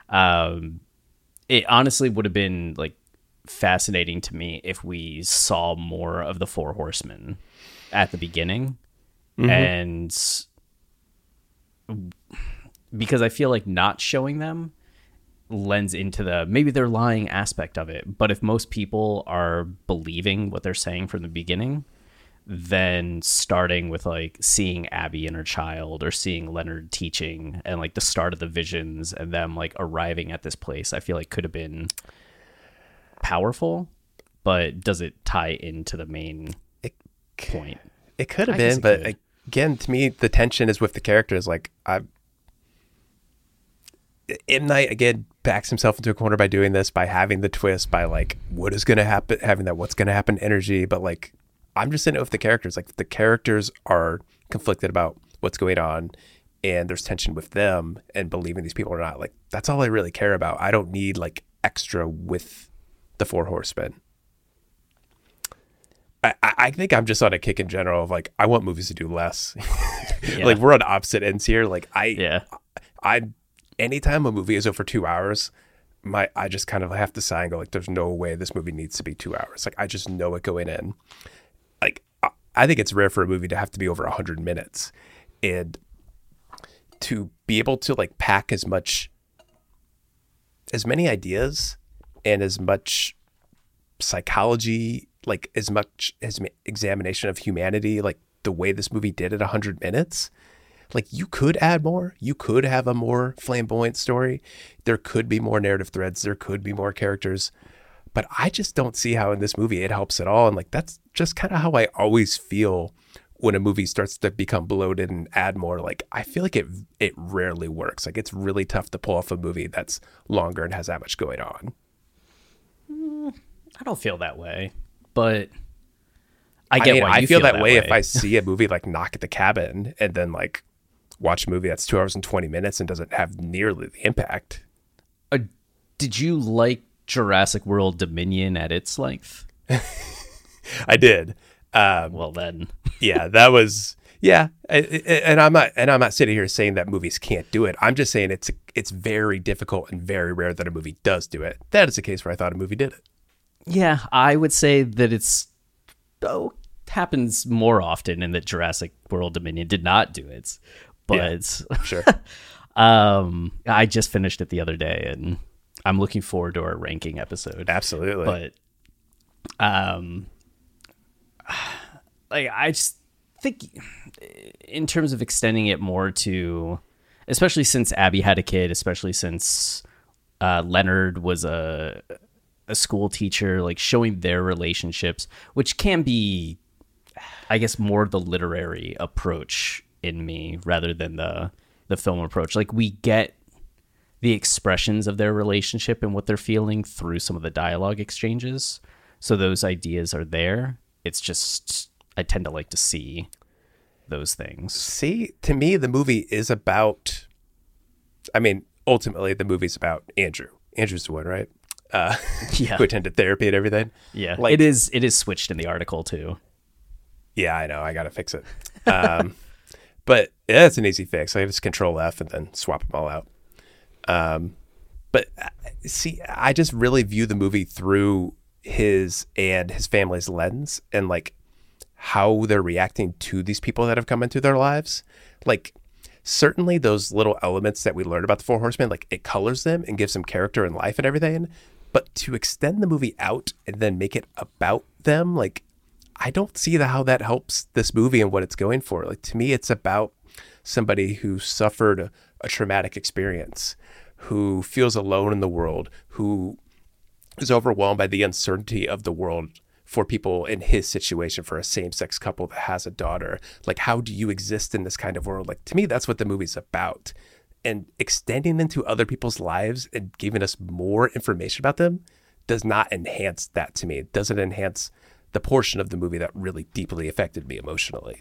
it honestly would have been, like, fascinating to me if we saw more of the Four Horsemen at the beginning. Mm-hmm. And because I feel like not showing them lends into the maybe they're lying aspect of it. But if most people are believing what they're saying from the beginning, then starting with, like, seeing Abby and her child, or seeing Leonard teaching, and, like, the start of the visions and them, like, arriving at this place, I feel like could have been powerful. But does it tie into the main point? It could have been, but again, to me, the tension is with the characters. Like, M. Night, again, backs himself into a corner by doing this, by having the twist, by, like, what is going to happen, having that what's going to happen energy. But, like, I'm just in it with the characters. Like, the characters are conflicted about what's going on, and there's tension with them and believing these people or not. Like, that's all I really care about. I don't need, like, extra with the Four Horsemen. I think I'm just on a kick in general of, like, I want movies to do less. Yeah. Like, we're on opposite ends here. Like, anytime a movie is over 2 hours, I just kind of have to sigh and go, like, there's no way this movie needs to be 2 hours. Like, I just know it going in. Like, I think it's rare for a movie to have to be over 100 minutes, and to be able to, like, pack as many ideas and as much psychology, like, as much as examination of humanity, like the way this movie did at 100 minutes. Like, you could add more. You could have a more flamboyant story. There could be more narrative threads. There could be more characters. But I just don't see how in this movie it helps at all. And, like, that's just kind of how I always feel when a movie starts to become bloated and add more. Like, I feel like it rarely works. Like, it's really tough to pull off a movie that's longer and has that much going on. I don't feel that way, but I get why you I feel that way if I see a movie like Knock at the Cabin and then, like, watch a movie that's 2 hours and 20 minutes and doesn't have nearly the impact. Did you like Jurassic World Dominion at its length? I did. Well, then, yeah, that was, yeah. And I'm not sitting here saying that movies can't do it. I'm just saying it's very difficult and very rare that a movie does do it. That is a case where I thought a movie did it. Yeah, I would say that happens more often, and that Jurassic World Dominion did not do it. But yeah, sure. I just finished it the other day, and I'm looking forward to our ranking episode. Absolutely. But like, I just think in terms of extending it more to, especially since Abby had a kid, especially since Leonard was a school teacher, like, showing their relationships, which can be, I guess, more the literary approach in me rather than the the film approach. Like, we get the expressions of their relationship and what they're feeling through some of the dialogue exchanges. So those ideas are there. It's just, I tend to like to see those things. See, to me, the movie is about, I mean, ultimately the movie's about Andrew. Andrew's the one, right? Yeah. Who attended therapy and everything. Yeah. Like, it is switched in the article too. Yeah, I know. I got to fix it. But yeah, it's an easy fix. I just Control F and then swap them all out. But see, I just really view the movie through his and his family's lens, and like how they're reacting to these people that have come into their lives. Like, certainly those little elements that we learn about the Four Horsemen, like, it colors them and gives them character and life and everything. But to extend the movie out and then make it about them, like, I don't see how that helps this movie and what it's going for. Like, to me, it's about somebody who suffered a traumatic experience, who feels alone in the world, who is overwhelmed by the uncertainty of the world for people in his situation, for a same-sex couple that has a daughter. Like, how do you exist in this kind of world? Like, to me, that's what the movie's about. And extending into other people's lives and giving us more information about them does not enhance that to me. It doesn't enhance the portion of the movie that really deeply affected me emotionally.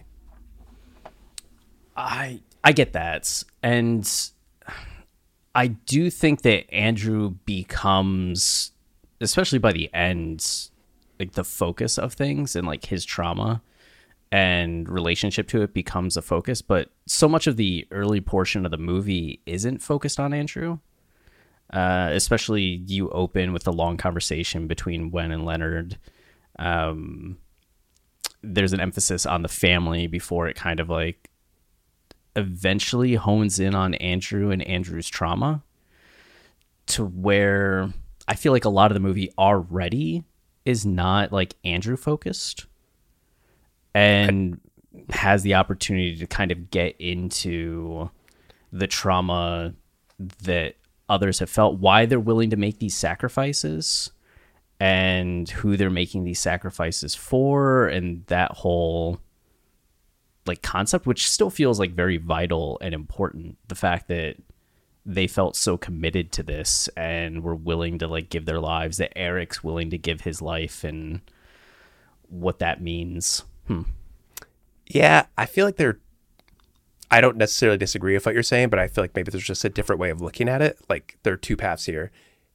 I get that. And I do think that Andrew becomes, especially by the end, like the focus of things, and like his trauma and relationship to it becomes a focus. But so much of the early portion of the movie isn't focused on Andrew. Especially you open with a long conversation between Wen and Leonard. There's an emphasis on the family before it kind of like eventually hones in on Andrew and Andrew's trauma, to where I feel like a lot of the movie already is not like Andrew focused and has the opportunity to kind of get into the trauma that others have felt, why they're willing to make these sacrifices, and who they're making these sacrifices for, and that whole like concept, which still feels like very vital and important. The fact that they felt so committed to this and were willing to like give their lives, that Eric's willing to give his life, and what that means. Yeah, I feel like I don't necessarily disagree with what you're saying, but I feel like maybe there's just a different way of looking at it. Like, there are two paths here.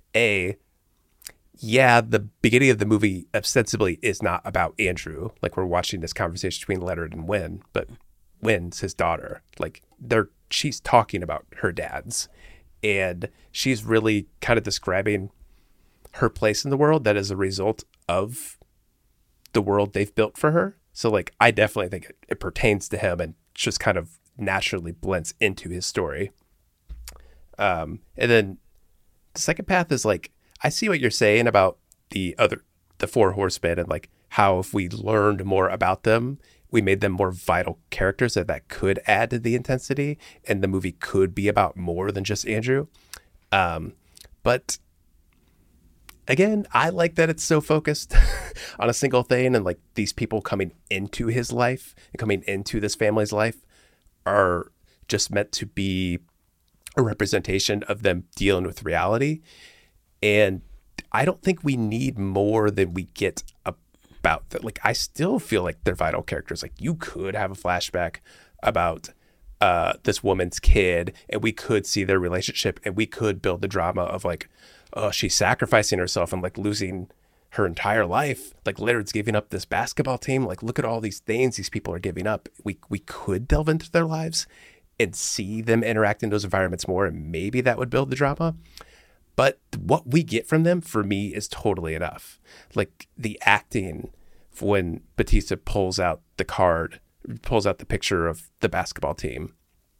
Yeah, the beginning of the movie ostensibly is not about Andrew. Like, we're watching this conversation between Leonard and Wen, but Wen's his daughter. Like, she's talking about her dad's, and she's really kind of describing her place in the world that is a result of the world they've built for her. So, like, I definitely think it pertains to him and just kind of naturally blends into his story. And then the second path is like, I see what you're saying about the Four Horsemen, and like how if we learned more about them, we made them more vital characters that could add to the intensity, and the movie could be about more than just Andrew. But again, I like that it's so focused on a single thing, and like these people coming into his life and coming into this family's life are just meant to be a representation of them dealing with reality. And I don't think we need more than we get about that. Like, I still feel like they're vital characters. Like, you could have a flashback about this woman's kid, and we could see their relationship, and we could build the drama of like, oh, she's sacrificing herself and like losing her entire life. Like, Leonard's giving up this basketball team. Like, look at all these things these people are giving up. We could delve into their lives and see them interact in those environments more, and maybe that would build the drama. But what we get from them, for me, is totally enough. Like, the acting when Batista pulls out the picture of the basketball team.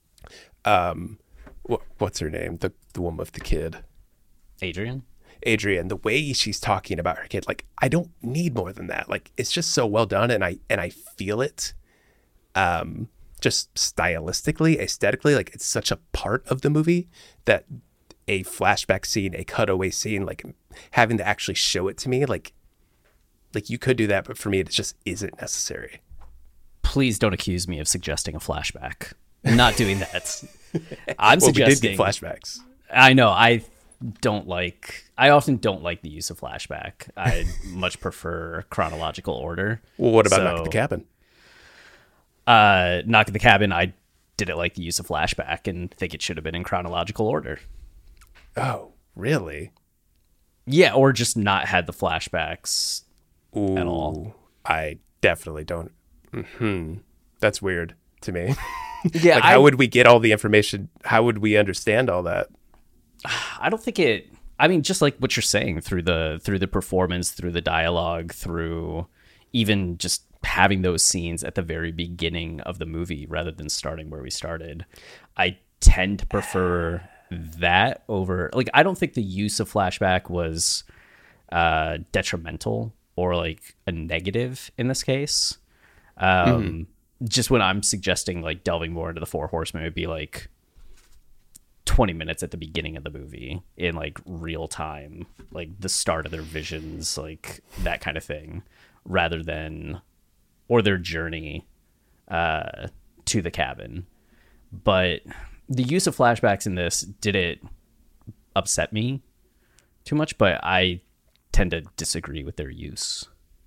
What's her name? The woman with the kid. Adrian, the way she's talking about her kid, like, I don't need more than that. Like, it's just so well done, and I feel it. Just stylistically, aesthetically, like, it's such a part of the movie that a flashback scene, a cutaway scene, like having to actually show it to me, like you could do that, but for me, it just isn't necessary. Please don't accuse me of suggesting a flashback. not doing that. I'm well, we did suggesting get flashbacks. I know. I often don't like the use of flashback. I much prefer chronological order. Well, what about Knock at the Cabin? Knock at the Cabin, I didn't like the use of flashback and think it should have been in chronological order. Oh, really? Yeah, or just not had the flashbacks Ooh, at all. I definitely don't. That's weird to me. Yeah, like, how would we get all the information? How would we understand all that? I don't think it. I mean, just like what you're saying, through the performance, through the dialogue, through even just having those scenes at the very beginning of the movie rather than starting where we started. I tend to prefer that over, like, I don't think the use of flashback was detrimental or like a negative in this case. Just when I'm suggesting like delving more into the Four Horsemen, it would be like 20 minutes at the beginning of the movie in like real time, like the start of their visions, like that kind of thing, rather than, or their journey to the cabin. But the use of flashbacks in this, did it upset me too much? But I tend to disagree with their use.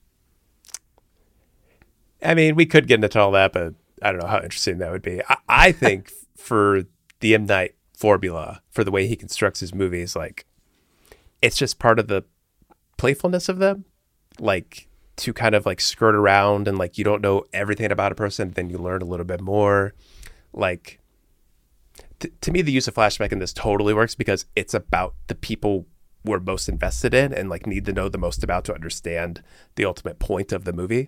I mean, we could get into all that, but I don't know how interesting that would be. I think for the M. Night formula, for the way he constructs his movies, like, it's just part of the playfulness of them. Like, to kind of like skirt around and like you don't know everything about a person, then you learn a little bit more. Like, to me, the use of flashback in this totally works because it's about the people we're most invested in and like need to know the most about to understand the ultimate point of the movie.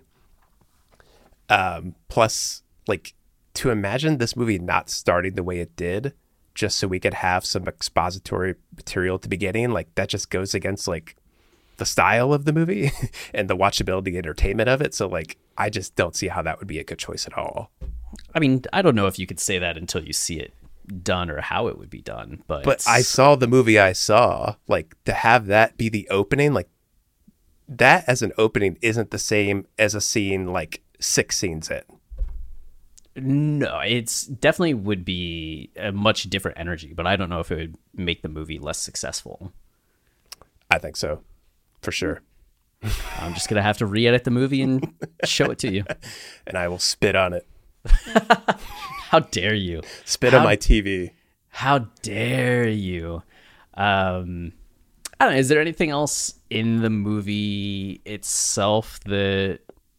Plus, like, to imagine this movie not starting the way it did just so we could have some expository material at the beginning, like, that just goes against like the style of the movie and the watchability entertainment of it. So like, I just don't see how that would be a good choice at all. I mean, I don't know if you could say that until you see it done or how it would be done, but I saw the movie I saw, like, to have that be the opening, like, that as an opening isn't the same as a scene like 6 scenes in. No, it's definitely would be a much different energy, but I don't know if it would make the movie less successful. I think so, for sure. I'm just gonna have to re-edit the movie and show it to you, and I will spit on it. How dare you? Spit on my TV. How dare you? I don't know. Is there anything else in the movie itself that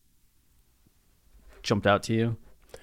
jumped out to you?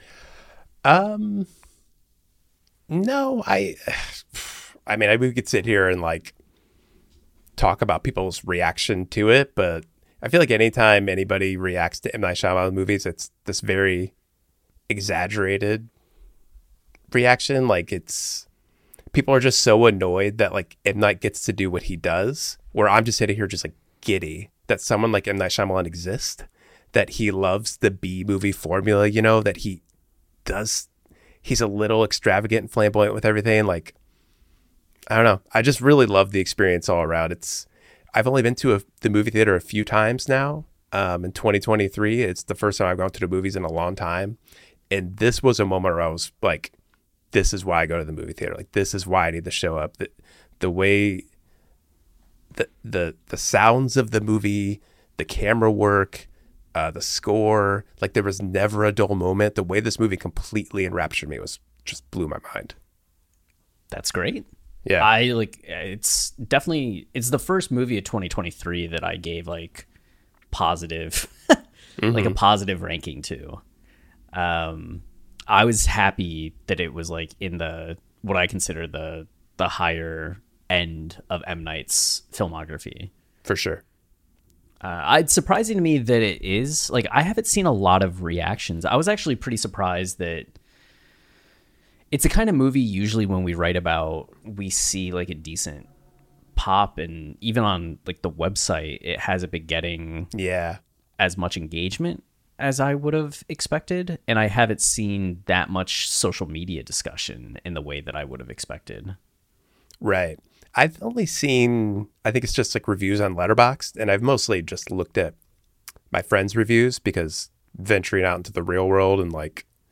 No, I mean, we could sit here and like talk about people's reaction to it, but I feel like anytime anybody reacts to M. Night Shyamalan movies, it's this very exaggerated reaction. Like, it's, people are just so annoyed that like M. Night gets to do what he does, where I'm just sitting here just like giddy that someone like M. Night Shyamalan exists, that he loves the B movie formula, you know, that he's a little extravagant and flamboyant with everything. Like, I don't know. I just really love the experience all around. I've only been to the movie theater a few times now. In 2023, it's the first time I've gone to the movies in a long time. And this was a moment where I was like, this is why I go to the movie theater. Like, this is why I need to show up. The way the sounds of the movie, the camera work, the score, like, there was never a dull moment. The way this movie completely enraptured me just blew my mind. That's great. Yeah. It's the first movie of 2023 that I gave like positive, like a positive ranking to. I was happy that it was like in what I consider the higher end of M. Night's filmography. For sure. It's surprising to me that it is. Like, I haven't seen a lot of reactions. I was actually pretty surprised that it's a kind of movie usually when we write about, we see like a decent pop, and even on like the website, it hasn't been getting as much engagement as I would have expected. And I haven't seen that much social media discussion in the way that I would have expected. Right. I've only seen, I think it's just like reviews on Letterboxd, and I've mostly just looked at my friends' reviews, because venturing out into the real world and like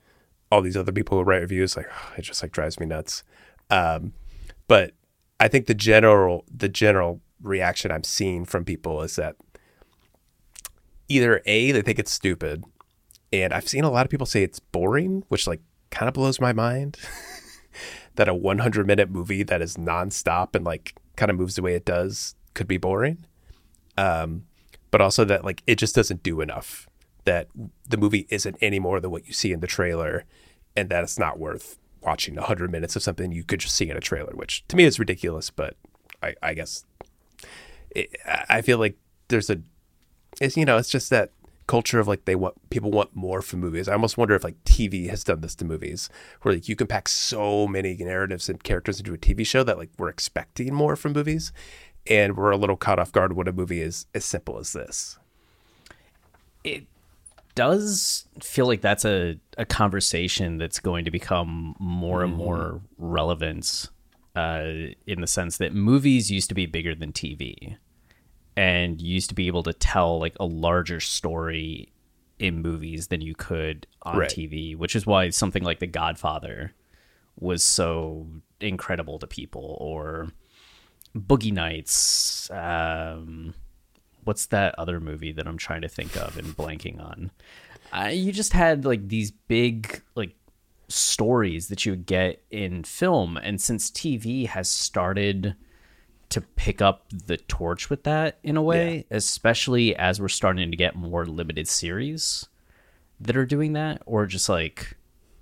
all these other people who write reviews, like, it just like drives me nuts. But I think the general reaction I'm seeing from people is that either A, they think it's stupid, and I've seen a lot of people say it's boring, which like kind of blows my mind. That a 100-minute movie that is nonstop and like kind of moves the way it does could be boring. But also that like it just doesn't do enough. That the movie isn't any more than what you see in the trailer, and that it's not worth watching 100 minutes of something you could just see in a trailer, which to me is ridiculous. But I guess I feel like it's just that culture of like people want more from movies. I almost wonder if like TV has done this to movies, where like you can pack so many narratives and characters into a TV show that like we're expecting more from movies, and we're a little caught off guard when a movie is as simple as this. It does feel like that's a conversation that's going to become more and more relevant, in the sense that movies used to be bigger than TV. And you used to be able to tell like a larger story in movies than you could on TV, which is why something like The Godfather was so incredible to people, or Boogie Nights. What's that other movie that I'm trying to think of and blanking on? You just had like these big like stories that you would get in film, and since TV has started to pick up the torch with that in a way, especially as we're starting to get more limited series that are doing that, or just like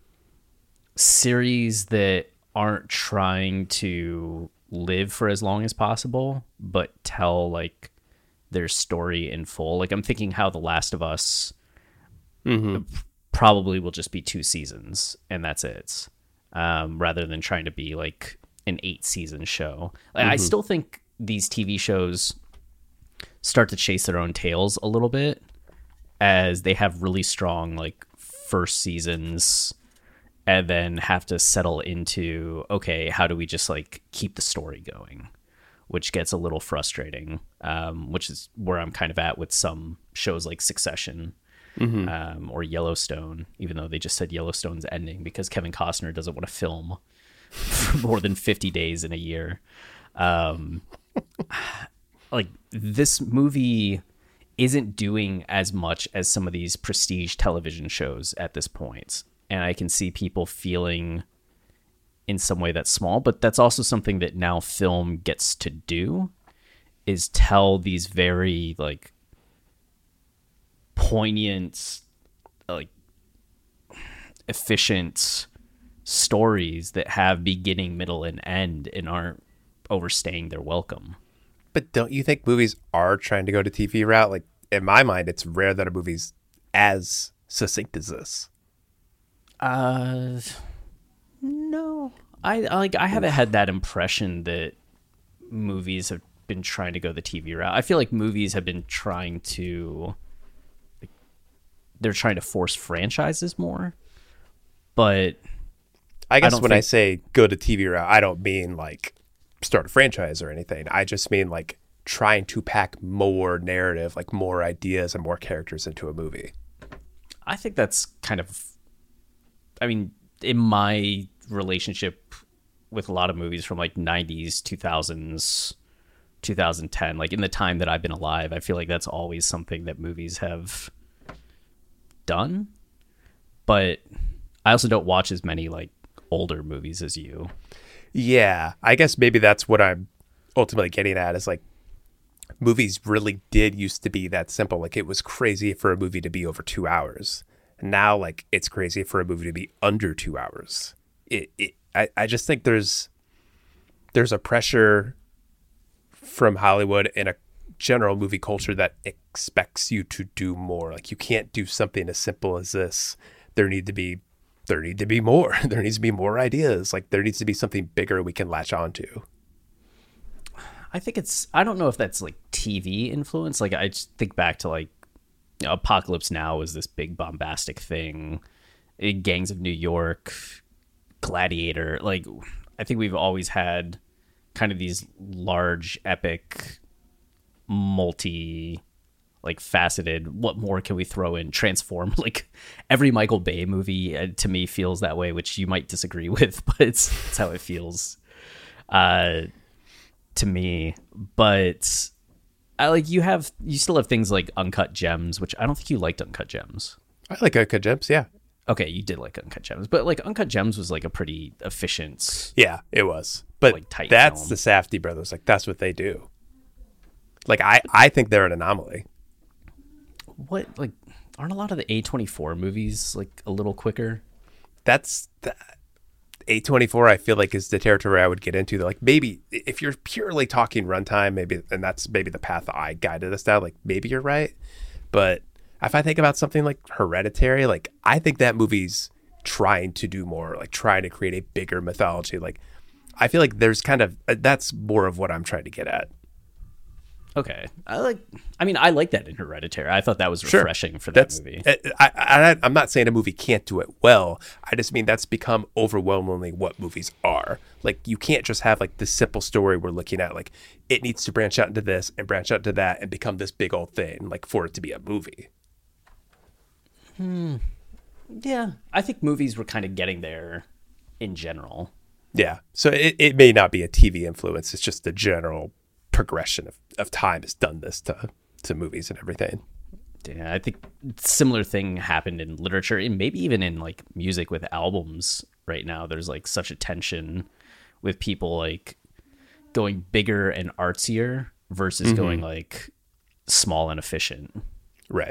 series that aren't trying to live for as long as possible, but tell like their story in full. Like I'm thinking how The Last of Us probably will just be 2 seasons and that's it. Rather than trying to be like an 8-season show. I still think these TV shows start to chase their own tails a little bit, as they have really strong like first seasons and then have to settle into, okay, how do we just like keep the story going, which gets a little frustrating, which is where I'm kind of at with some shows like Succession or Yellowstone, even though they just said Yellowstone's ending because Kevin Costner doesn't want to film for more than 50 days in a year. Like this movie isn't doing as much as some of these prestige television shows at this point. And I can see people feeling in some way that's small, but that's also something that now film gets to do, is tell these very like poignant, like efficient stories that have beginning, middle, and end and aren't overstaying their welcome. But don't you think movies are trying to go to TV route? Like in my mind, it's rare that a movie's as succinct as this. No. I haven't had that impression that movies have been trying to go the TV route. I feel like movies have been trying to force franchises more. But I guess when I say go to TV route, I don't mean like start a franchise or anything. I just mean like trying to pack more narrative, like more ideas and more characters into a movie. I think that's kind of, I mean, in my relationship with a lot of movies from like 90s, 2000s, 2010, like in the time that I've been alive, I feel like that's always something that movies have done. But I also don't watch as many like older movies as you. Yeah, I guess maybe that's what I'm ultimately getting at, is like movies really did used to be that simple. Like it was crazy for a movie to be over 2 hours. And now like it's crazy for a movie to be under 2 hours. I just think there's a pressure from Hollywood and a general movie culture that expects you to do more. Like you can't do something as simple as this. There need to be more. There needs to be more ideas. Like there needs to be something bigger we can latch onto. I think I don't know if that's like TV influence. Like I just think back to like, you know, Apocalypse Now was this big bombastic thing. Gangs of New York, Gladiator. Like I think we've always had kind of these large, epic, multi like faceted. What more can we throw in? Transform, like every Michael Bay movie to me feels that way, which you might disagree with, but it's how it feels to me. But I like you still have things like Uncut Gems, which I don't think you liked Uncut Gems. I like Uncut Gems, yeah. Okay, you did like Uncut Gems, but like Uncut Gems was like a pretty efficient. Yeah, it was. But like, tight that's film. the Safdie brothers. Like, that's what they do. Like, I think they're an anomaly. What, like, aren't a lot of the A24 movies like a little quicker? That's the A24. I feel like is the territory I would get into. Like, maybe if you're purely talking runtime, maybe, and that's maybe the path I guided us down. Like, maybe you're right, but if I think about something like Hereditary, like I think that movie's trying to do more, like trying to create a bigger mythology. Like I feel like there's kind of that's more of what I'm trying to get at. Okay, I like that in Hereditary. I thought that was refreshing for that movie. I'm not saying a movie can't do it well. I just mean that's become overwhelmingly what movies are. Like you can't just have like this simple story we're looking at. Like it needs to branch out into this and branch out into that and become this big old thing. Like for it to be a movie. Yeah, I think movies were kind of getting there in general. Yeah, so it may not be a TV influence. It's just the general progression of time has done this to movies and everything. Yeah, I think similar thing happened in literature and maybe even in like music with albums right now. There's like such a tension with people like going bigger and artsier versus going like small and efficient. Right.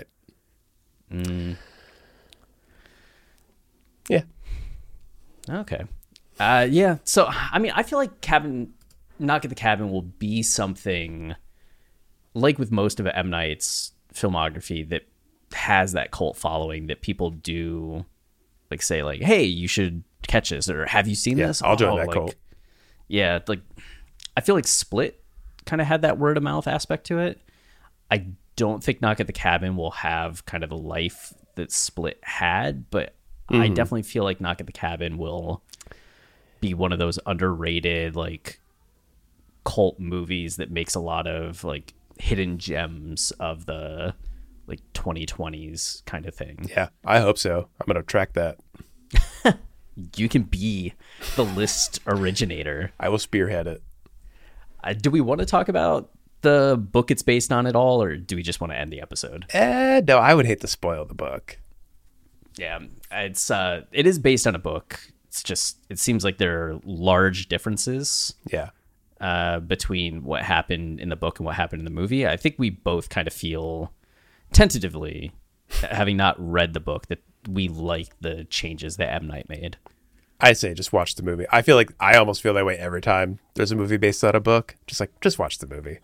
Yeah. Okay. Yeah. So, I mean, I feel like Knock at the Cabin will be something like with most of M. Night's filmography that has that cult following that people do like say like, hey, you should catch this, or have you seen this? I'll join that cult. Yeah. Like I feel like Split kind of had that word of mouth aspect to it. I don't think Knock at the Cabin will have kind of the life that Split had, but I definitely feel like Knock at the Cabin will be one of those underrated like cult movies that makes a lot of like hidden gems of the like 2020s kind of thing. Yeah, I hope so. I'm going to track that. You can be the list originator. I will spearhead it. Do we want to talk about the book it's based on at all, or do we just want to end the episode? No, I would hate to spoil the book. Yeah, it is based on a book. It's just it seems like there are large differences. Yeah. Between what happened in the book and what happened in the movie. I think we both kind of feel tentatively, having not read the book, that we like the changes that M. Night made. I say just watch the movie. I feel like I almost feel that way every time there's a movie based on a book. Just watch the movie.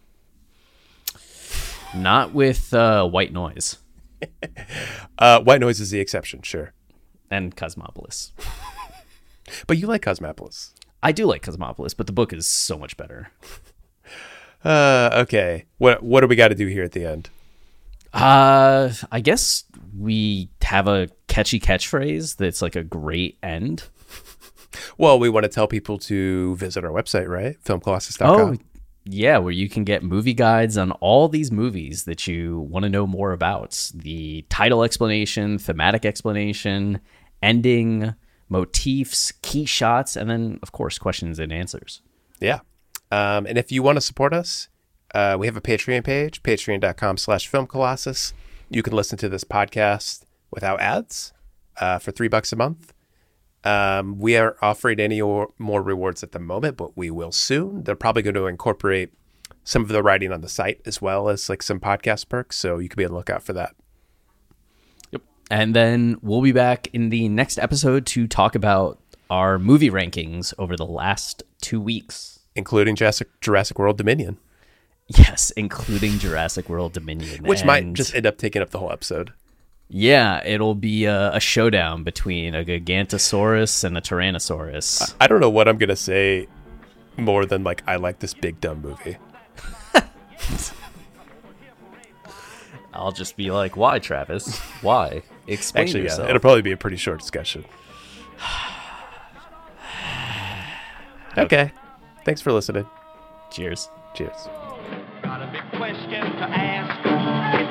Not with White Noise. White Noise is the exception, sure. And Cosmopolis. But you like Cosmopolis. I do like Cosmopolis, but the book is so much better. Okay. What do we got to do here at the end? I guess we have a catchy catchphrase that's like a great end. Well, we want to tell people to visit our website, right? Filmcolossus.com. Oh, yeah, where you can get movie guides on all these movies that you want to know more about. The title explanation, thematic explanation, ending, motifs, key shots, and then, of course, questions and answers. Yeah. And if you want to support us, we have a Patreon page, patreon.com/filmcolossus. You can listen to this podcast without ads for $3 a month. We are offering any more rewards at the moment, but we will soon. They're probably going to incorporate some of the writing on the site as well as like some podcast perks, so you can be on the lookout for that. Yep. And then we'll be back in the next episode to talk about our movie rankings over the last 2 weeks. Including Jurassic World Dominion. Yes, including Jurassic World Dominion. Which might just end up taking up the whole episode. Yeah, it'll be a showdown between a Gigantosaurus and a Tyrannosaurus. I don't know what I'm going to say more than like, I like this big dumb movie. I'll just be like, why, Travis? Why? Explain yourself. Yeah, it'll probably be a pretty short discussion. Okay. Thanks for listening. Cheers. Cheers. Got a big question to ask.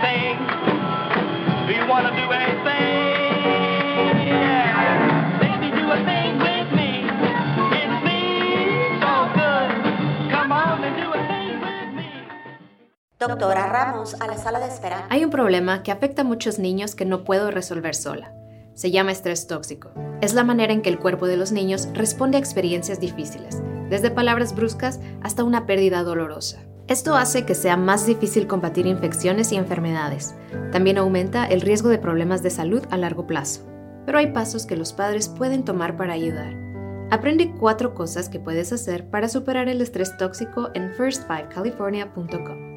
Doctora Ramos, a la sala de espera. Hay un problema que afecta a muchos niños que no puedo resolver sola. Se llama estrés tóxico. Es la manera en que el cuerpo de los niños responde a experiencias difíciles, desde palabras bruscas hasta una pérdida dolorosa. Esto hace que sea más difícil combatir infecciones y enfermedades. También aumenta el riesgo de problemas de salud a largo plazo. Pero hay pasos que los padres pueden tomar para ayudar. Aprende 4 cosas que puedes hacer para superar el estrés tóxico en first5california.com.